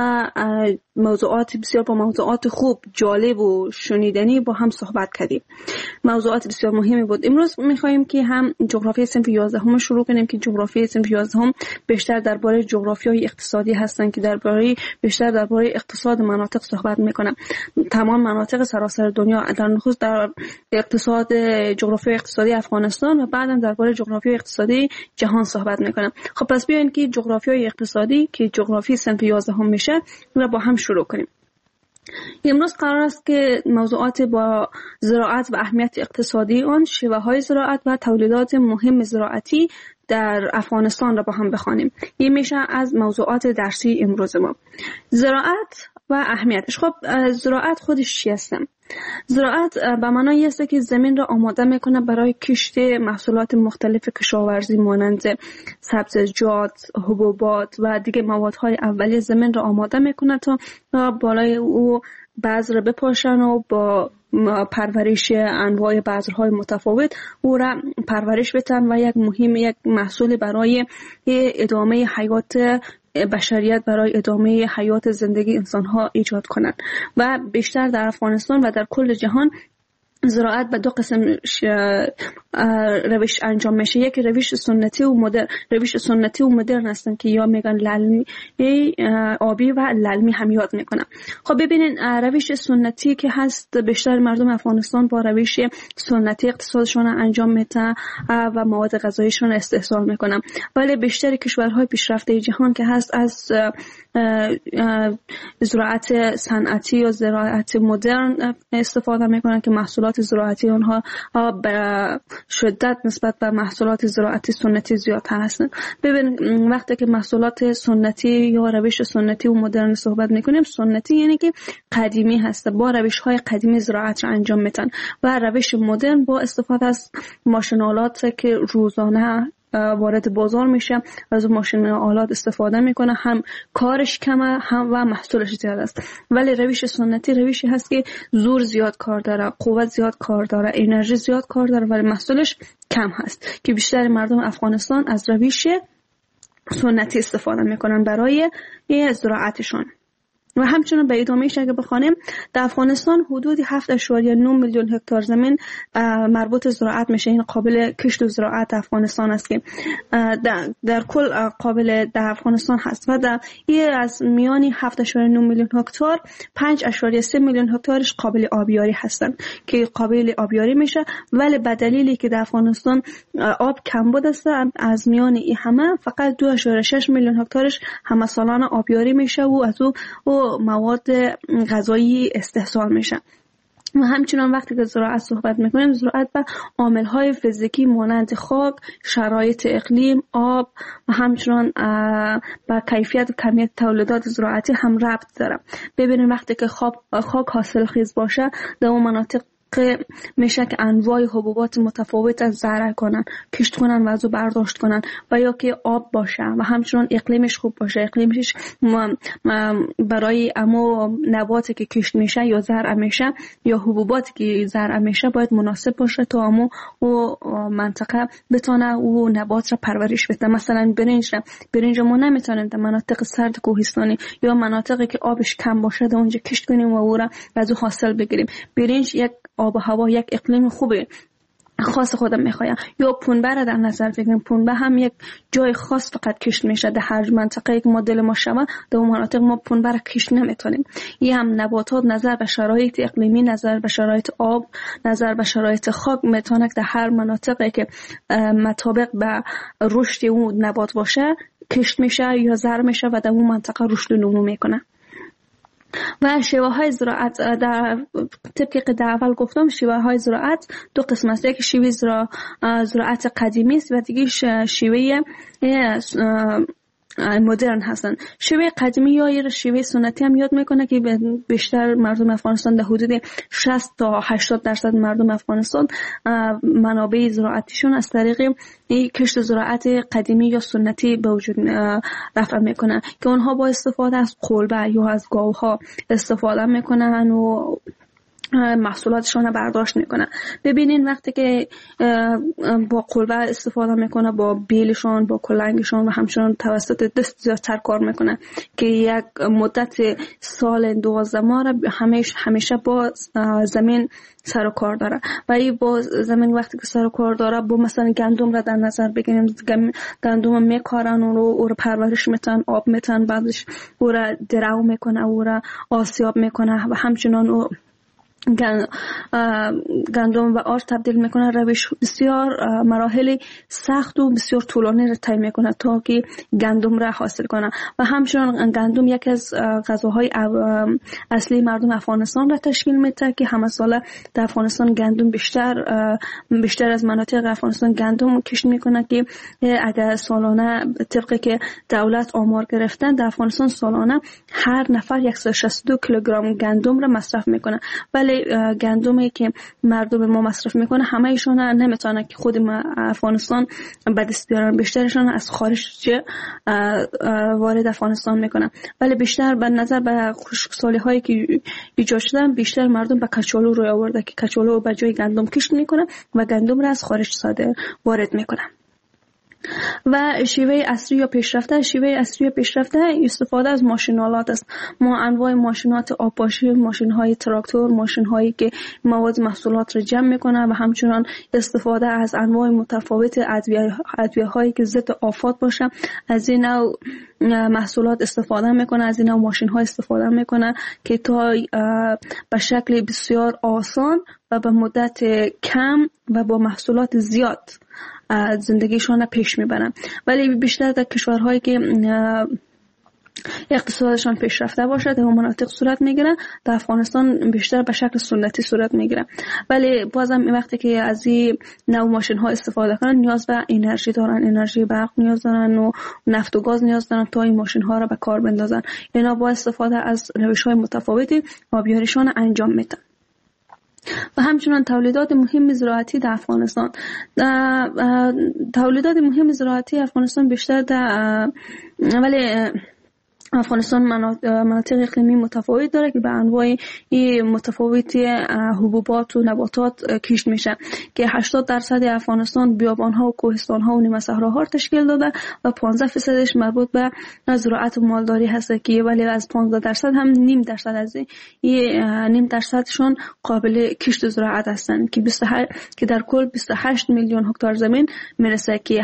موضوعات خوب، جالب و شنیدنی با هم صحبت کردیم. موضوعات بسیار مهمی بود. امروز می‌خوایم که هم جغرافی صنف 11 شروع کنیم که جغرافی صنف 11 بیشتر درباره جغرافیای اقتصادی هستن که بیشتر درباره اقتصاد مناطق صحبت می‌کنن. تمام مناطق سراسر دنیا، در نخست در جغرافی اقتصادی افغانستان و بعدم درباره جغرافی اقتصادی جهان صحبت میکنم. خب پس بیاین که جغرافی اقتصادی که جغرافی صنف 11 میشه رو با هم شروع کنیم. امروز قرار است که موضوعات با زراعت و اهمیت اقتصادی آن، شیوه‌های زراعت و تولیدات مهم زراعتی در افغانستان را با هم بخوانیم. این میشه از موضوعات درسی امروز ما. زراعت و اهمیتش. خب زراعت خودش چی هست؟ زراعت به معنای است که زمین را آماده میکنه برای کشت محصولات مختلف کشاورزی مانند سبزیجات، حبوبات و دیگه موادهای اولیه. زمین را آماده میکنه تا بالای او بذر بپاشن و با پرورش انواع بذرهای متفاوت او را پرورش بدن و یک محصول برای ادامه حیات بشریت، برای ادامه حیات زندگی انسانها ایجاد کنند. و بیشتر در افغانستان و در کل جهان زراعت به دو قسم روش انجام میشه. یک روش سنتی و مدرن. روش سنتی و مدرن هستن که یا میگن للمی آبی و للمی هم یاد میکنن. خب ببینین روش سنتی که هست، بیشتر مردم افغانستان با روش سنتی اقتصادشون انجام میدن و مواد غذاییشون استحصال میکنن. ولی بیشتر کشورهای پیشرفته جهان که هست از زراعت صنعتی یا زراعت مدرن استفاده میکنن که محصولات زراعتی اونها به شدت نسبت به محصولات زراعتی سنتی زیادتر هستن. ببین وقتی که محصولات سنتی یا روش سنتی و مدرن صحبت میکنیم، سنتی یعنی که قدیمی هست، با روش های قدیمی زراعت را انجام میدن، و روش مدرن با استفاده از ماشین‌آلات که روزانه وارد بازار میشه، از ماشین آلات استفاده میکنه، هم کارش کمه هم و محصولش زیاد است. ولی روش سنتی روشی هست که زور زیاد کار داره، قوت زیاد کار داره، انرژی زیاد کار داره، ولی محصولش کم هست، که بیشتر مردم افغانستان از روش سنتی استفاده میکنن برای زراعتشون. و همچنین به ادامهش اگه بخوانیم، در افغانستان حدود 7.9 میلیون هکتار زمین مربوط زراعت میشه. این قابل کشت و زراعت افغانستان است که در کل قابل در افغانستان هست. و در این از میانی 7.9 میلیون هکتار 5.3 میلیون هکتارش قابل آبیاری هستن که قابل آبیاری میشه. ولی به دلیلی که در افغانستان آب کمبود است، از میان این همه فقط 2.6 میلیون هکتارش همه سالانه آبیاری میشه و از او مواد غذایی استحصال میشه. و همچنان وقتی که زراعت صحبت میکنیم، زراعت به عامل‌های فیزیکی مانند خاک، شرایط اقلیم، آب و همچنان به کیفیت و کمیت تولیدات زراعتی هم ربط داره. ببینید وقتی که خاک حاصل خیز باشه، در اون مناطق میشه که انواع حبوبات متفاوت از زرع کنن، کشت کنن و از او برداشت کنن، و یا که آب باشه و همچنان اقلیمش خوب باشه، اقلیمش برای امو نباتی که کشت میشه یا زرع میشه یا حبوباتی که زرع میشه باید مناسب باشه تا امو و منطقه بتونه او نبات را پرورش بده. مثلا برنج ما نمیتونیم در مناطق سرد کوهستانی یا مناطقی که آبش کم باشه در اونجا کشت کنیم و او را از او حاصل بگیریم. برنج یک آب و هوا، یک اقلیم خوبه خاص خودم میخوایم. یا پنبه را در نظر بگیریم، پنبه هم یک جای خاص فقط کشت میشه در هر منطقه که ما دل ما شوه در اون مناطق ما پنبه را کشت نمیتونیم. یه هم نباتات نظر به شرایط اقلیمی، نظر به شرایط آب، نظر به شرایط خاک میتونه در هر مناطقی که مطابق به رشد اون نبات باشه کشت میشه یا زرع میشه و در اون منطقه رشد و نمو میکنه. و شیوه های زراعت در طبقی که در اول گفتم، شیوه های زراعت دو قسم است. یک شیوه زراعت قدیمی است و دیگه شیوه مدرن هستن. شیوه قدیمی یا شیوه سنتی هم یاد میکنه که بیشتر مردم افغانستان در حدود 60 تا 80% مردم افغانستان منابع زراعتیشون از طریق کشت زراعت قدیمی یا سنتی به وجود رفع میکنن که اونها با استفاده از قلبه یا از گاوها استفاده میکنن و محصولاتشون رو برداشت میکنن. ببینین وقتی که با قلبه استفاده میکنه، با بیلشون، با کلنگشون و همچنان توسط دست زیادتر کار میکنه که یک مدت سال 12 ماه را همیشه با زمین سر و کار داره. و این با زمین وقتی که سر و کار داره، با مثلا گندم را در نظر بگیریم، گندم میکارن او رو پرورش میتن، آب میتن، بعدش او را درو میکنه، او را آسیاب میکنه و همچنان او گندم و آرد تبدیل میکنه. روش بسیار مراحل سخت و بسیار طولانی را طی میکنه تا که گندم را حاصل کنه. و همچنان گندم یکی از غذاهای اصلی مردم افغانستان را تشکیل میده که همه ساله در افغانستان گندم بیشتر از مناطق افغانستان گندم کشت میکنه که اگر سالانه طبقی که دولت آمار گرفتن در افغانستان سالانه هر نفر 162 کیلوگرم گندم را مصرف میکنه. ولی گندمی که مردم ما مصرف میکنه همه ایشون نمیتونه که خود افغانستان به دست بیارن، بیشترشون از خارج وارد افغانستان میکنن. ولی بیشتر به نظر به خشکسالی هایی که ایجاد شدن، بیشتر مردم به کچالو روی آورده که کچالو به جای گندم کشت میکنه و گندم را از خارج وارد میکنه. و شیوه اصلی یا پیشرفته استفاده از ماشینالات است. ما انواع ماشینات آبپاشی، ماشین‌های تراکتور، ماشین‌هایی که مواد محصولات را جمع می‌کنه و همچنان استفاده از انواع متفاوت ادویه‌هایی که ضد آفات باشه، از این نوع محصولات استفاده میکنه، از این نوع ماشین‌ها استفاده میکنه که تا به شکل بسیار آسان و به مدت کم و با محصولات زیاد زندگیشون پیش میبرن. ولی بیشتر در کشورهایی که اقتصادشان پیشرفته باشه در مناطق صورت میگیره، در افغانستان بیشتر به شکل سنتی صورت میگیره. ولی بازم وقتی که از این نوع ماشین ها استفاده کنن نیاز به انرژی دارن، انرژی برق نیاز دارن و نفت و گاز نیاز دارن تا این ماشین ها را به کار بندازن. اینا با استفاده از روش های متفاوتی آبیاریشان انجام میدن. و همچنان تولیدات مهم زراعتی در افغانستان، بیشتر در ولی افغانستان مناطق اقلیمی متفاوت داره که به انواع متفاوتی حبوبات و نباتات کشت میشه که 80% افغانستان بیابان‌ها و کوهستان‌ها و نیمه صحراها تشکیل داده و 15% مربوط به زراعت و مالداری هست که ولی از 15% هم نیم درصدشون قابل کشت زراعت هستند که در کل 28 میلیون هکتار زمین میرسه که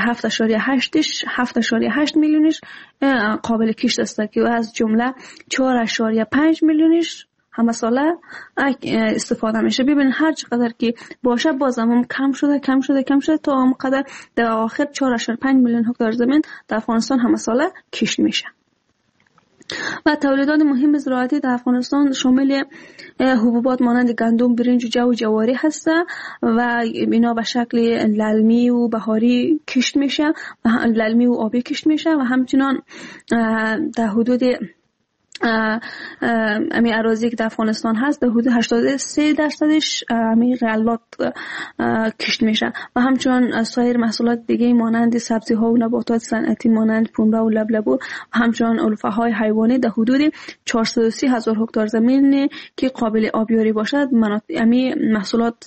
7.8 میلیونش قابل کشت است که از جمله 4.5 میلیونش همه ساله استفاده میشه. ببین هر چقدر که باشه بازم کم شده تا همقدر در آخر 4.5 میلیون هکتار زمین در افغانستان همه ساله کشت میشه. و تولیدات مهم زراعتی در افغانستان شامل حبوبات مانند گندم، برنج و جو و جواری هست و اینا به شکل للمی و بهاری کشت میشه، للمی و آبی کشت میشه و همچنان در حدود امی اراضی که در افغانستان هست در حدود 83% امی غلات کشت میشه و همچنان سایر محصولات دیگه مانند سبزی ها و نباتات صنعتی مانند پنبه و لبلبو و همچنان علوفه های حیوانی در حدود 430,000 هکتار زمین که قابل آبیاری باشد امی محصولات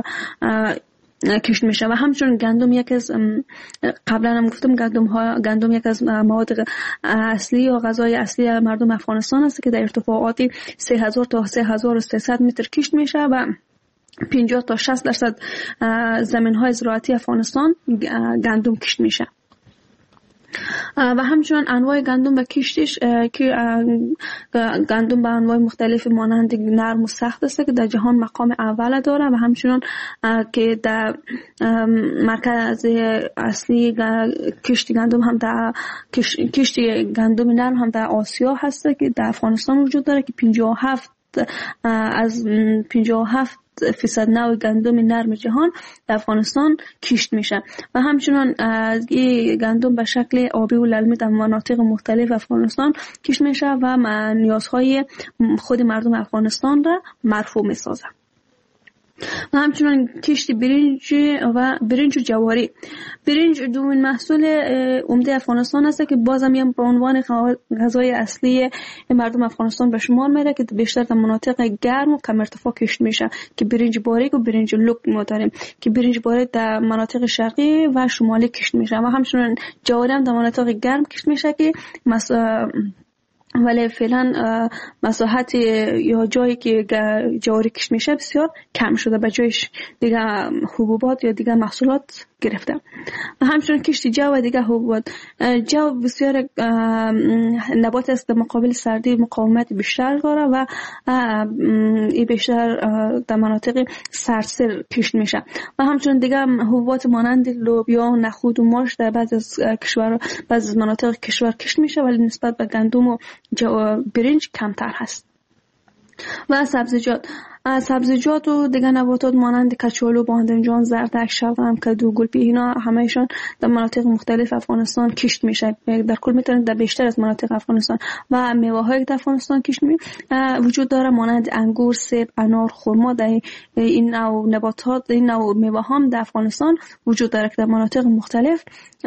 کشت میشه و همچنین گندم یک از قبلا هم گفتم گندم یک از مواد اصلی یا غذای اصلی مردم افغانستان است که در ارتفاعات 3000 تا 3300 متر کشت میشه و 50 تا 60% زمین‌های زراعتی افغانستان گندم کشت میشه. و همچنان انواع گندم و کشتش که گندم به انواع مختلف مانند نرم و سخت است که در جهان مقام اول داره و همچنان که در مرکز اصلی کشت گندم هم در کشت گندم نرم هم در آسیا هست که در افغانستان وجود داره که 57% نوع گندم نرم جهان در افغانستان کشت میشه و همچنان این گندم به شکل آبی و للمی در مناطق مختلف افغانستان کشت میشه و نیازهای خود مردم افغانستان را مرفوع میسازه. و همچنان کشت برنج و جواری. برنج دومین محصول عمده افغانستان است که بازم هم به عنوان غذای اصلی مردم افغانستان به شمار میره که بیشتر در مناطق گرم و کم ارتفاع کشت میشه که برنج باریک و برنج لوک ما داریم که برنج باریک در مناطق شرقی و شمالی کشت میشه و همچنان جواری هم در مناطق گرم کشت میشه که ولی فعلا مساحت یا جایی که جواری کشت میشه بسیار کم شده به جایش دیگه حبوبات یا دیگه محصولات گرفته و همچنین کشت جو و دیگه حبوبات. جو بسیار نبات است در مقابل سردی مقاومت بیشتر داره و این بیشتر در مناطق سرسر کشت میشه و همچنین دیگه حبوبات مانند لوبیا و نخود و ماش در بعضی از مناطق کشور کشت میشه ولی نسبت به گندم و برنج کمتر هست. و سبزیجات و دیگر نباتات مانند کچالو، باذنجان، زردک، شلغم، کدو، گلپی اینا همهشون در مناطق مختلف افغانستان کشت میشه. در کل میتونید در بیشتر از مناطق افغانستان و میوه های در افغانستان کشت وجود داره مانند انگور، سیب، انار، خرما. در این نوع نباتات این نوع میوه هم در افغانستان وجود داره که در مناطق مختلف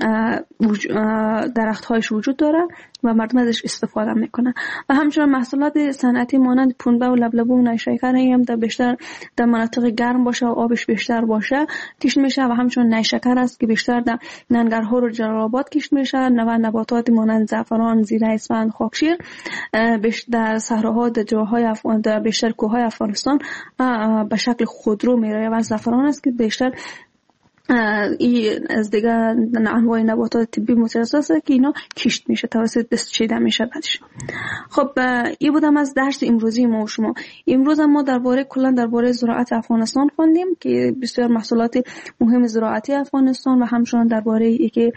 درخت هایش وجود داره و مردم ازش استفاده میکنن و همچنین محصولات صنعتی مانند پنبه و لبلبو و نیشکر هم در بیشتر در مناطق گرم باشه و آبش بیشتر باشه کشت میشه و همچنین نیشکر است که بیشتر در ننگرهار و جلال آباد کشت میشه. نباتات مانند زعفران، زیره، اسفند، خاکشیر در صحراها در جاهای در بیشتر کوههای افغانستان به شکل خودرو میره و زعفران است که بیشتر این از دیگه انواع نباتات طبی متخصص است که اینا کشت میشه توسط دست چیده میشه بعدش. خب این بودم از درس امروزی ما و شما. امروز ما درباره زراعت افغانستان خوندیم که بسیار محصولات مهم زراعتی افغانستان و همچنین درباره اینکه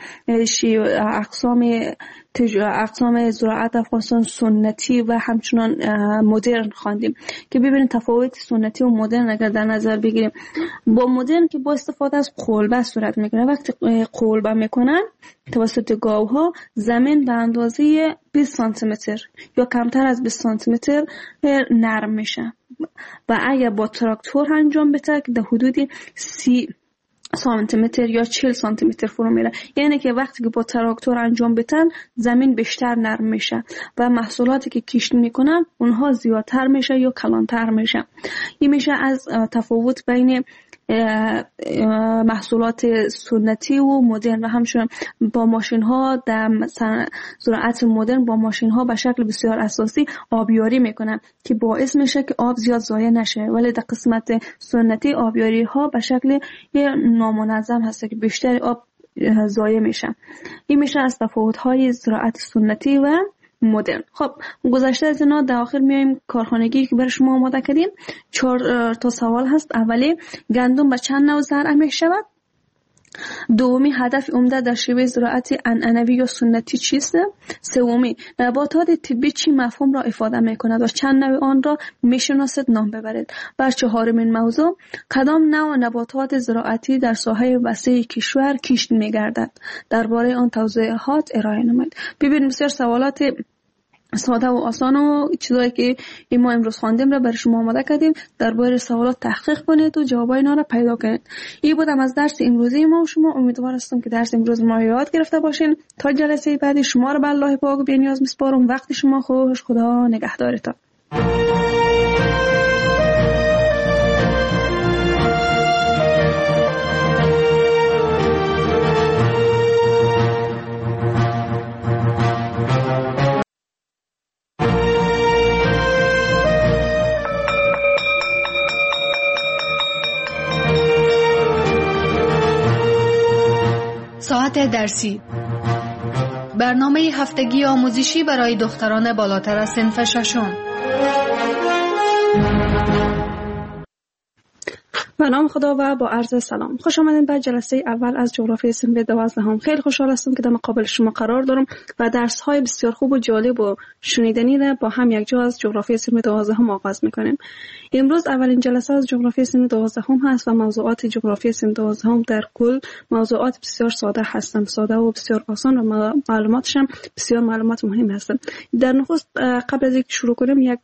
اقسام زراعت افغانستان سنتی و همچنان مدرن خواندیم که ببینید تفاوت سنتی و مدرن اگر در نظر بگیریم. با مدرن که با استفاده از قلبه صورت میکنه. وقتی قلبه میکنن توسط گاوها زمین به اندازه 20 سانتی متر یا کمتر از 20 سانتی متر نرم میشه و اگر با تراکتور انجام بده که در حدود 30 سانتی متر یا 40 سانتی متر فرو میره. یعنی که وقتی که با تراکتور انجام بدن زمین بیشتر نرم میشه و محصولاتی که کشت میکنن اونها زیادتر میشه یا کلانتر میشه. این میشه از تفاوت بین محصولات سنتی و مدرن و همچنین با ماشین ها در زراعت مدرن با ماشین ها به شکل بسیار اساسی آبیاری میکنن که باعث میشه که آب زیاد ضایع نشه ولی در قسمت سنتی آبیاری ها به شکل نامنظم هست که بیشتر آب ضایع میشه. این میشه از تفاوت های زراعت سنتی و مدرن. خب گذشته از اینا در آخر میایم کارخانگی که برای شما آماده کردیم. 4 تا سوال هست. اولی گندم به چند نوع زرع می شود؟ دومی هدف عمده در شیوه زراعت عنعنوی یا سنتی چیست؟ سومی نباتات طبی چی مفهوم را افاده می کند و چند نوع آن را می شناسید نام ببرید. بر چهارمین موضوع کدام نوع نباتات زراعتی در ساحه وسیع کشور کشت می گردد؟ درباره آن توضیحات ارائه نمایید. ببینید بسیار سوالات ساده و آسان و چیزایی که ما امروز خواندیم را برای شما آماده کردیم. درباره سوالات تحقیق کنید و جوابای اینا را پیدا کنید. این بودم از درس امروزی ما و شما. امیدوار هستم که درس امروز ما یاد گرفته باشین. تا جلسه بعدی شما را به الله پاک و بی‌نیاز میسپارم. وقت شما خوش. خدا نگهدارتان. ساعت درسی، برنامه هفتگی آموزشی برای دختران بالاتر از صنف ششم. به نام خدا و با عرض سلام. خوش آمدید به جلسه اول از جغرافی صنف 12. خیلی خوشحال هستم که در مقابل شما قرار دارم و درس های بسیار خوب و جالب و شنیدنی را با هم یک جا از جغرافی صنف 12 آغاز می‌کنیم. امروز اولین جلسه از جغرافی صنف 12 هست و موضوعات جغرافی صنف 12 در کل موضوعات بسیار ساده هستند، ساده و بسیار آسان و معلوماتش هم بسیار معلومات مهم هستند. در نخست قبل از اینکه شروع کنیم یک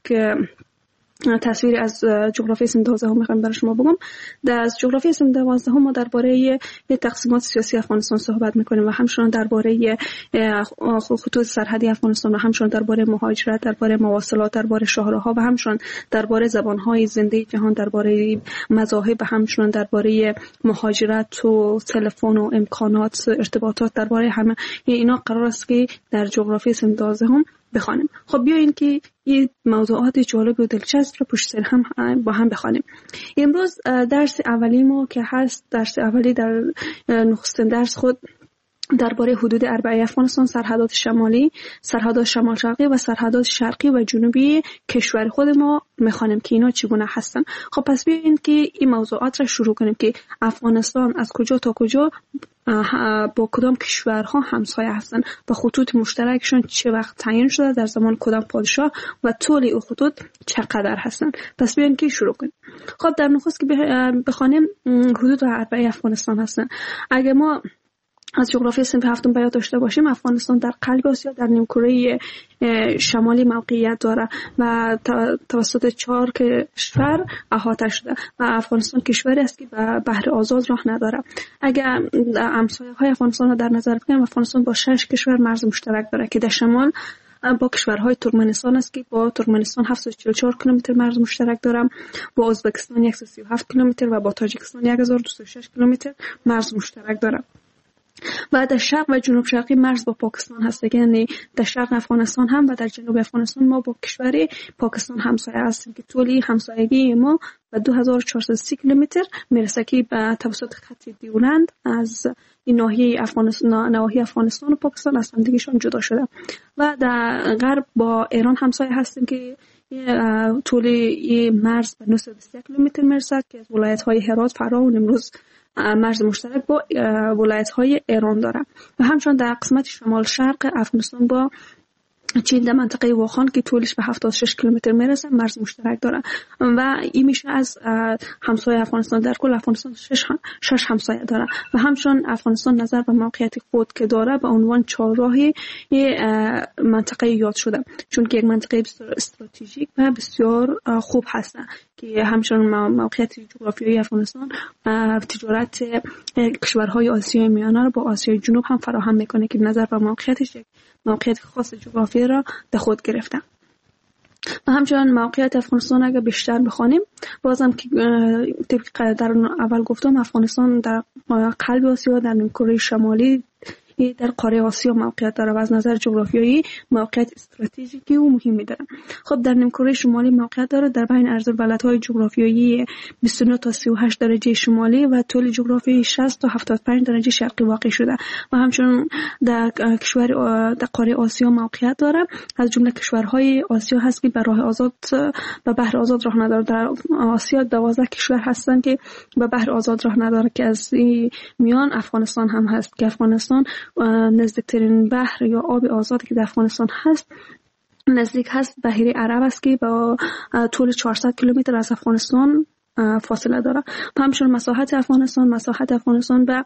تصویری از جغرافی صنف 12 میخوام برای شما بگم. در جغرافی صنف 12 ما درباره تقسیمات سیاسی افغانستان صحبت میکنیم و همچنین درباره خطوط سرحدی افغانستان و همچنین درباره مهاجرت، درباره مواصلات، درباره شاهراها و همچنین درباره زبانهای زنده جهان، درباره مذاهب و همچنین درباره مهاجرت و تلفن و امکانات ارتباطات، درباره همه اینا قرار است که در جغرافی صنف 12 بخوانیم. خب بیاین که این موضوعات جالب و دلچسب رو پشت سر هم با هم بخوانیم. امروز درس اولی ما که هست، درس اولی در نخستین درس خود درباره حدود اربعه افغانستان، سرحدات شمالی، سرحدات شمال شرقی و سرحدات شرقی و جنوبی کشور خود ما میخوانیم که اینا چگونه هستن. خب پس بیاین که این موضوعات را شروع کنیم که افغانستان از کجا تا کجا با کدام کشورها همسایه هستند و خطوط مشترکشون چه وقت تعیین شده، در زمان کدام پادشاه و طول این خطوط چقدر هستند. پس بیاین که شروع کنیم. خب در نخست که بخوانیم حدود اربعه افغانستان هستند. اگه ما از جغرافی صنف 7 بیان داشته باشیم، افغانستان در قلب آسیا در نیمکره شمالی موقعیت داره و توسط 4 کشور احاطه شده و افغانستان کشوری است که به بحر آزاد راه نداره. اگر همسایه های افغانستان را در نظر بگیریم، افغانستان با 6 کشور مرز مشترک داره که در شمال با کشورهای ترکمنستان است که با ترکمنستان 744 کیلومتر مرز مشترک دارم، با ازبکستان 137 کیلومتر و با تاجیکستان 1206 کیلومتر مرز مشترک دارم. و در شرق و جنوب شرقی مرز با پاکستان هست، یعنی در شرق افغانستان هم و در جنوب افغانستان ما با کشور پاکستان همسایه هستیم که طولی همسایگی ما به 2430 کیلومتر میرسه که به توسط خط دیولند از این ناحیه افغانستان و پاکستان از هم دیگه‌شون جدا شده. و در غرب با ایران همسایه هستیم که طولی مرز به 923 کیلومتر میرسه که از ولایت‌های هرات، فرا و نیمروز مرز مشترک با ولایت‌های ایران داره. و همچنین در قسمت شمال شرق افغانستان با چین در منطقه واخان که طولش به 76 کیلومتر میرسه مرز مشترک داره و این میشه از همسایه افغانستان. در کل افغانستان 6 همسایه داره و همچنین افغانستان نظر به موقعیت خود که داره به عنوان چهارراهی منطقه یاد شده، چون که یک منطقه استراتژیک و بسیار خوب هست که همچنین موقعیت جغرافیایی افغانستان تجارت کشورهای آسیای میانه رو با آسیای جنوب هم فراهم میکنه که نظر به موقعیتش یک موقعیت خاص جغرافیایی را در خود گرفته. و همچنین موقعیت افغانستان اگر بیشتر بخوانیم، بازم که طبق در اول گفتم، افغانستان در قلب آسیا در نیمکره شمالی در قاره آسیا موقعیت داره و از نظر جغرافیایی موقعیت استراتژیکی و مهمی داره. خب در نیمکره شمالی موقعیت داره در بین عرض ولایت‌های جغرافیایی 29 تا 38 درجه شمالی و طول جغرافیایی 60 تا 75 درجه شرقی واقع شده و همچنین در قاره آسیا موقعیت داره. از جمله کشورهای آسیا هست که به راه آزاد به بحر آزاد راه نداره. در آسیا 12 کشور هستن که به بحر آزاد راه نداره که از میان افغانستان هم هست که افغانستان نزدیکترین بحر یا آب آزادی که در افغانستان هست نزدیک هست بحیره عرب است که با طول 400 کیلومتر از افغانستان فاصله داره. همچنین مساحت افغانستان به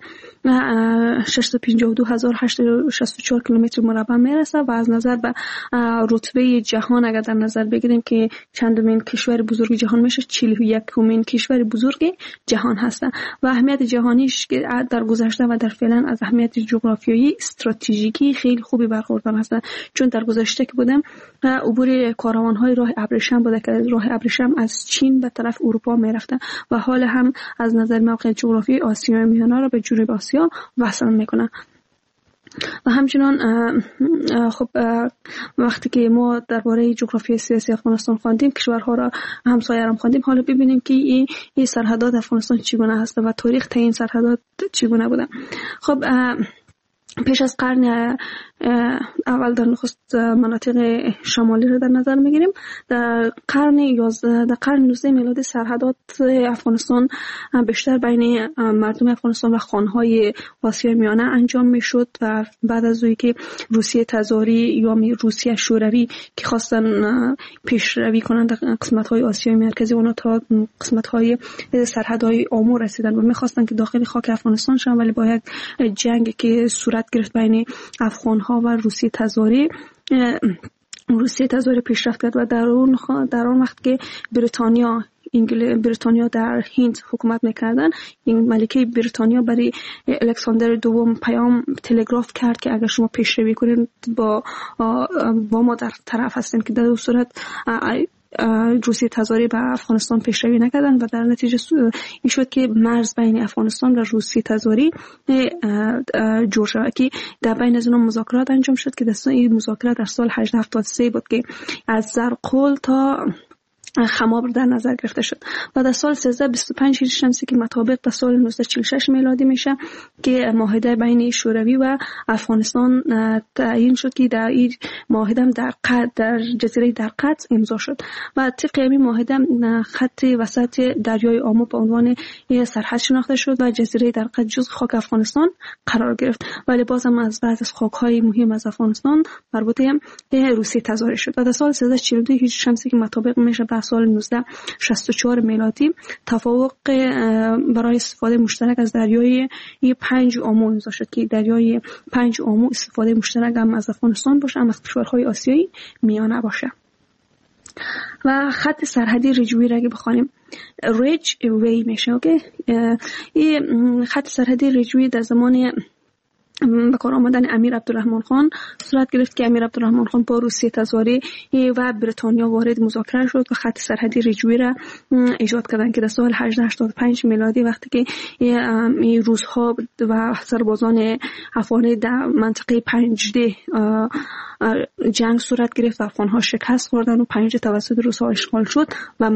652864 کیلومتر مربع میرسه و از نظر به رتبه جهان اگر در نظر بگیریم که چندمین کشور بزرگ جهان میشه، 41مین کشور بزرگ جهان هستند و اهمیت جهانیش که در گذشته و در فعلا از اهمیت جغرافیایی استراتژیکی خیلی خوبی برخوردار هستند، چون در گذشته که بودم عبور کاروان‌های راه ابریشم بوده که راه ابریشم از چین به طرف اروپا میرفته و حال هم از نظر موقع جغرافیایی آسیای میانه را به جنوب آسیا وصل میکنه. و همچنان خب وقتی که ما درباره جغرافیای سیاسی افغانستان خواندیم، کشورها را همسایه را خواندیم، حالا ببینیم که این سرحدات افغانستان چگونه هست و تاریخ تعیین سرحدات چگونه بوده. خب پیش از قرن اول در نخست مناطق شمالی را در نظر میگیریم. در قرن 19 میلادی سرحدات افغانستان بیشتر بین مردم افغانستان و خانهای آسیای میانه انجام میشد و بعد از اونی که روسیه تزاری یا روسیه شوروی که خواستن پیشروی کنند قسمت‌های آسیای مرکزی، اونا تا قسمت‌های سرحدهای آمو رسیدن و می‌خواستن که داخل خاک افغانستان شون، ولی با یک جنگ که صورت گرفت بین افغان‌ها و روسیه تزاری پیشرفت کرد و در اون وقت که بریتانیا در هند حکومت میکردن، این ملکه بریتانیا برای الکساندر دوم پیام تلگراف کرد که اگر شما پیشروی کنید با ما در طرف هستیم، که در صورت روسیه تزاری به افغانستان پیشروی نکردن و در نتیجه این شد که مرز بین افغانستان و روسیه تزاری جور شد که در بین از اونها مذاکرات انجام شد که این مذاکرات در سال 1873 بود که از زرقول تا خماب در نظر گرفته شد و در سال 1325 هجری شمسی که مطابق به سال 1946 میلادی میشه که معاهده بین شوروی و افغانستان تعیین شد که در این معاهده در جزیره درقد امضا شد و طبق این معاهده خط وسط دریای آمو به عنوان سرحد شناخته شد و جزیره درقد جزء خاک افغانستان قرار گرفت، ولی بازم از بعض از خاک‌های مهم از افغانستان مربوطه روسیه تزاری شد و در سال 1342 هجری شمسی که مطابق میشه به سال 1964 میلادی توافق برای استفاده مشترک از دریای 5 آمو امضا شد که دریای 5 آمو استفاده مشترک هم از افغانستان باشه، هم از کشورهای آسیایی میانه باشه. و خط سرحدی رجوی را که بخوانیم ریج وی میشه. اوکی، این خط سرحدی رجوی در زمان به کار آمدن امیر عبدالرحمن خان صورت گرفت که امیر عبدالرحمن خان با روسیه تزاری و بریتانیا وارد مذاکره شد و خط سرحدی رجوی را ایجاد کردند که در سال 1885 میلادی وقتی که روس‌ها و سربازان افغان در منطقه 5D جنگ صورت گرفت و افغان‌ها شکست خوردند و 5 توسط روس‌ها اشغال شد و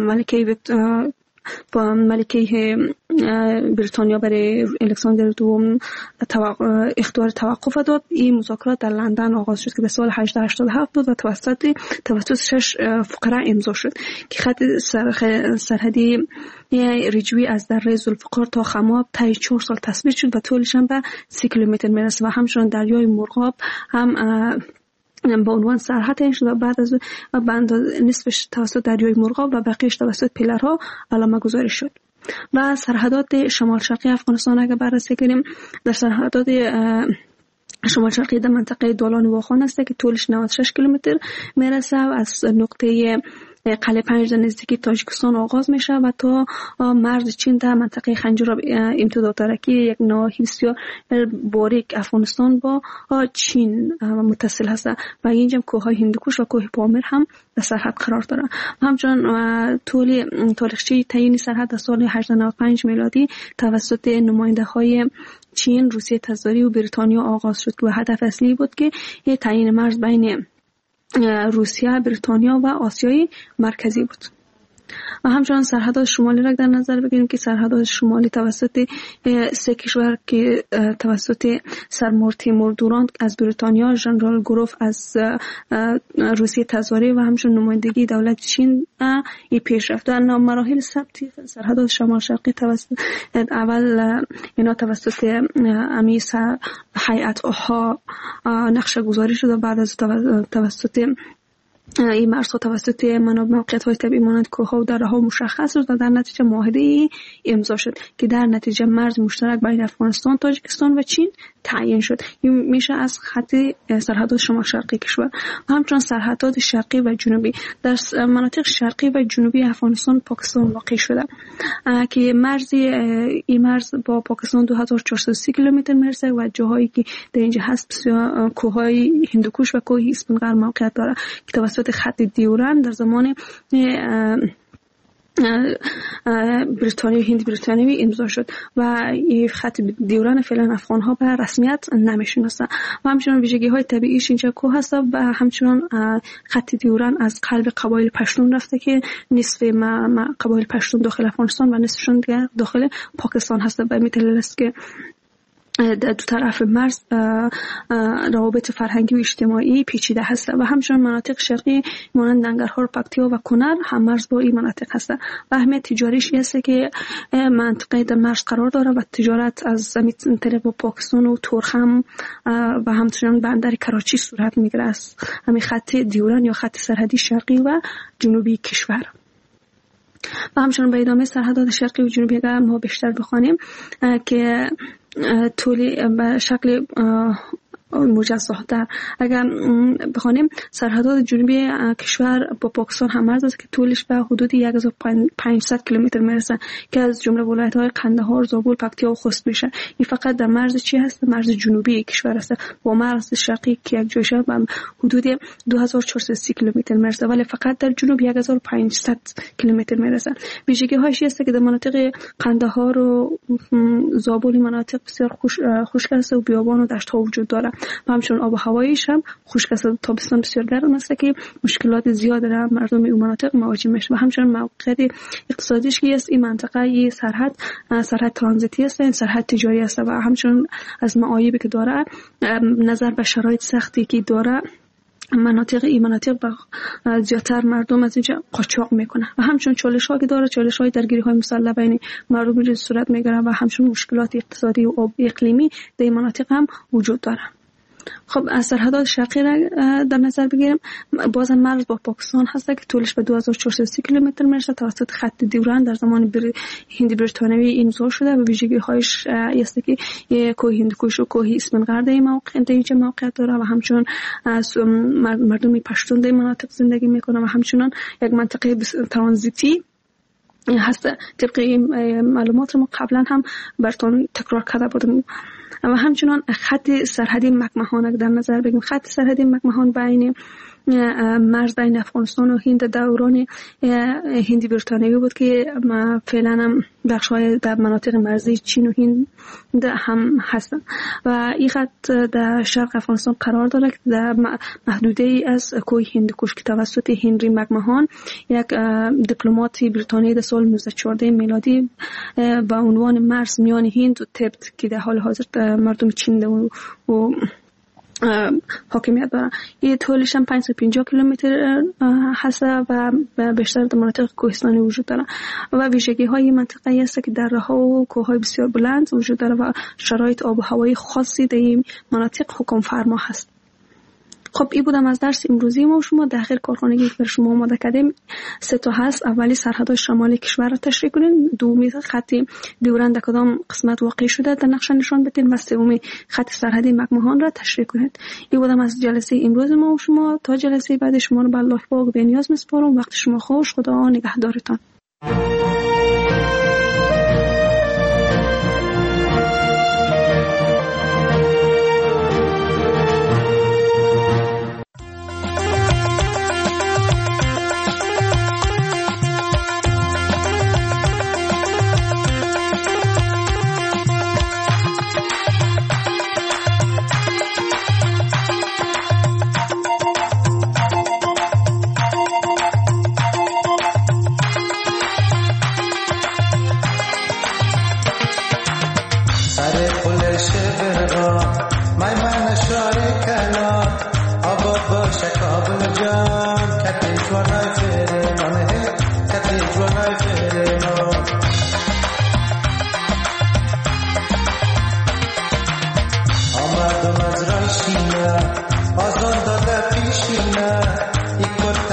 ملکه بریتانیا برای الکساندر دوم اختیار توقف داد. این مذاکرات در لندن آغاز شد که در سال 1887 بود و توسط 6 فقره امضا شد که خط سرحدی رجوی از دره ذوالفقار تا خماب طی 4 سال تثبیت شد و طولش هم به 30 کیلومتر میرسه و همچنین دریای مرغاب هم با عنوان سرحد این شد و بعد از بند نصفش توسط دریای مرغاب و بقیهش توسط پیلرها علامه گذاری شد. و سرحدات شمال شرقی افغانستان اگر بررسی کنیم، در سرحدات شمال شرقی در منطقه دولان واخان است که طولش 96 کیلومتر میرسه و از نقطه قلعه 5 در نزدیکی تاجیکستان آغاز میشه و تا مرز چین در منطقه خنجراب امتداد داره که یک ناحیه بسیار باریک افغانستان با چین متصل هست و اینجا کوههای هندوکوش و کوه پامیر هم در سرحد قرار داره. همچنین تاریخچه تعیین سرحد در سال 1895 میلادی توسط نماینده های چین، روسیه تزاری و بریتانیا آغاز شد و هدف اصلی بود که تعیین مرز بین روسیه، بریتانیا و آسیای مرکزی بود. و همچنان سرحدات شمالی را در نظر بگیریم که سرحدات شمالی توسط 3 کشور که توسط سر تیمور دورانت از بریتانیا، ژنرال گروف از روسیه تزاری و همچنین نمایندگی دولت چین پیش رفت. در مراحل ثبت سرحدات شمال شرقی توسط اول اینا توسط امیس هیئت ها نقشه گذاری شد و بعد از توسط این مرزها توسط موقعیت‌های طبیعی مانند کوه‌ها و دره‌ها مشخص شد و در نتیجه معاهده امضا شد که در نتیجه مرز مشترک بین افغانستان، تاجیکستان و چین تعیین شد. این میشه از خط سرحدات شمال شرقی کشور و همچنین سرحدات شرقی و جنوبی در مناطق شرقی و جنوبی افغانستان پاکستان واقع شده که این مرز با پاکستان 2430 کیلومتر میرسه و جاهایی که در اینجا هست کوههای هندوکوش و کوه اسفندیار موقعیت داره که توسط خط دیورند در زمان بریتانیا هند بریتانیایی امضا شد و این خط دیوران فعلا افغان ها به رسمیت نمیشناسه و همچنین ویژگی های طبیعیش اینجا کوه هست و همچنین خط دیوران از قلب قبایل پشتون رفته که نصف قبایل پشتون داخل افغانستان و نصفشون دیگه داخل پاکستان هست. به این دلیل است که در دو طرف مرز روابط فرهنگی و اجتماعی پیچیده هست و همچنین مناطق شرقی مانند ننگرهار، پکتیا و کنر هم مرز با این مناطق هست و اهمیت تجاریش هست که منطقه در مرز قرار داره و تجارت از زمین طریق با پاکستان و تورخم و همچنین بندر کراچی صورت میگیره است همین خط دیوران یا خط سرحدی شرقی و جنوبی کشور. و همچنین به ادامه سرحدات شرقی و جنوبی اگر ما بیشتر بخوانیم که طولی به شکل مجزاتر اگر بخوانیم سرحدات جنوبی کشور با پاکستان هم مرز است که طولش به حدود 1500 کیلومتر میرسه که از جمله ولایت‌های قندهار، زابل، پکتیا و خوست میشه. این فقط در مرز چی هست؟ مرز جنوبی کشور است با مرز شرقی که یک جایشه به حدود 2430 کیلومتر میرسه ولی فقط در جنوب 1500 کیلومتر میرسه. ویژگی هاش است که در مناطق قندهار و زابل مناطق بسیار خشک است و بیابان و دشت ها وجود داره و همچنین آب و هوایش هم خشک است. تابستان بسیار گرم است که مشکلات زیاد در مردم این مناطق مواجه میشه و همچنین موقعیت اقتصادیش که است این منطقه این سرحد ترانزیتی است، این سرحد تجاری است و همچنین از معایبی که داره نظر به شرایط سختی که داره این مناطق زیادتر مردم از اینجا قاچاق میکنه و همچنین چالش‌ها که داره چالش‌های درگیری‌های مسلح بین مردم اینجا صورت میگیره و همچنین مشکلات اقتصادی و اقلیمی در این مناطق هم وجود داره. خب از سرحدات شرقی را در نظر بگیریم باز مرز با پاکستان هست که طولش به 2430 کیلومتر میرسه توسط خط دیوران در زمان هند بریتانیایی امضا شده و ویژگی هایش است که کوه هندوکوش و کوه اسفندیار در اینجا موقعیت داره و همچنین مردم پشتون در مناطق زندگی میکنه و همچنین یک منطقه ترانزیتی هست. طبق این معلومات رو ما قبلا هم براتون تکرار کرده بودم و همچنان خط سرحدی مکمهان در نظر بگیریم. خط سرحدی مکمهان بین مرز بین افغانستان و هند دوران هندی بریتانیایی بود که فعلا هم بخش‌های در مناطق مرزی چین و هند هم هستند و این خط در شرق افغانستان قرار داره که در محدوده ای از کوه هندوکوش که توسط هنری مکمهان یک دیپلمات بریتانیایی در سال 1914 میلادی با عنوان مرز میان هند و تبت که در حال حاضر مردم چین و حاکمیت داره این طولش هم 550 کیلومتر هست و بیشتر در مناطق کوهستانی وجود داره و ویژگی های منطقه است که دره‌ها و کوه‌های بسیار بلند وجود داره و شرایط آب و هوایی خاصی در این مناطق حکم فرما هست. خب این بودم از درس امروزی ما شما در آخر کارخانگی که بر شما آماده کردیم 3 تا هست. اولی سرحدات شمالی کشور را تشریح کنین، دومی خط دیورند در کدام قسمت واقع شده در نقشه نشان بدین و سومی خط سرحدی مکمهان را تشریح کنید. این بودم از جلسه امروز ما شما. تا جلسه بعد شما رو به الله پاک به نیاز میسپارم. وقت شما خوش. خدا نگهدارتان. آزاد داده پیشینه ای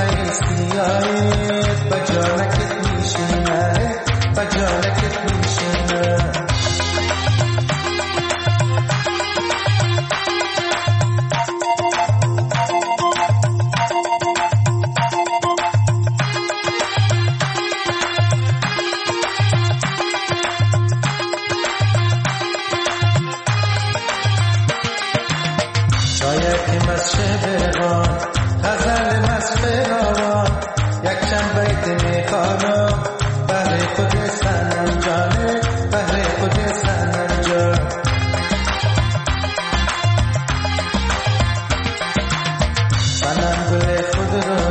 بغان غزل مست راوان یک چند بیت میخوانم بهر خود سنم جانه بهر خود سنم جان سنم گل خود رو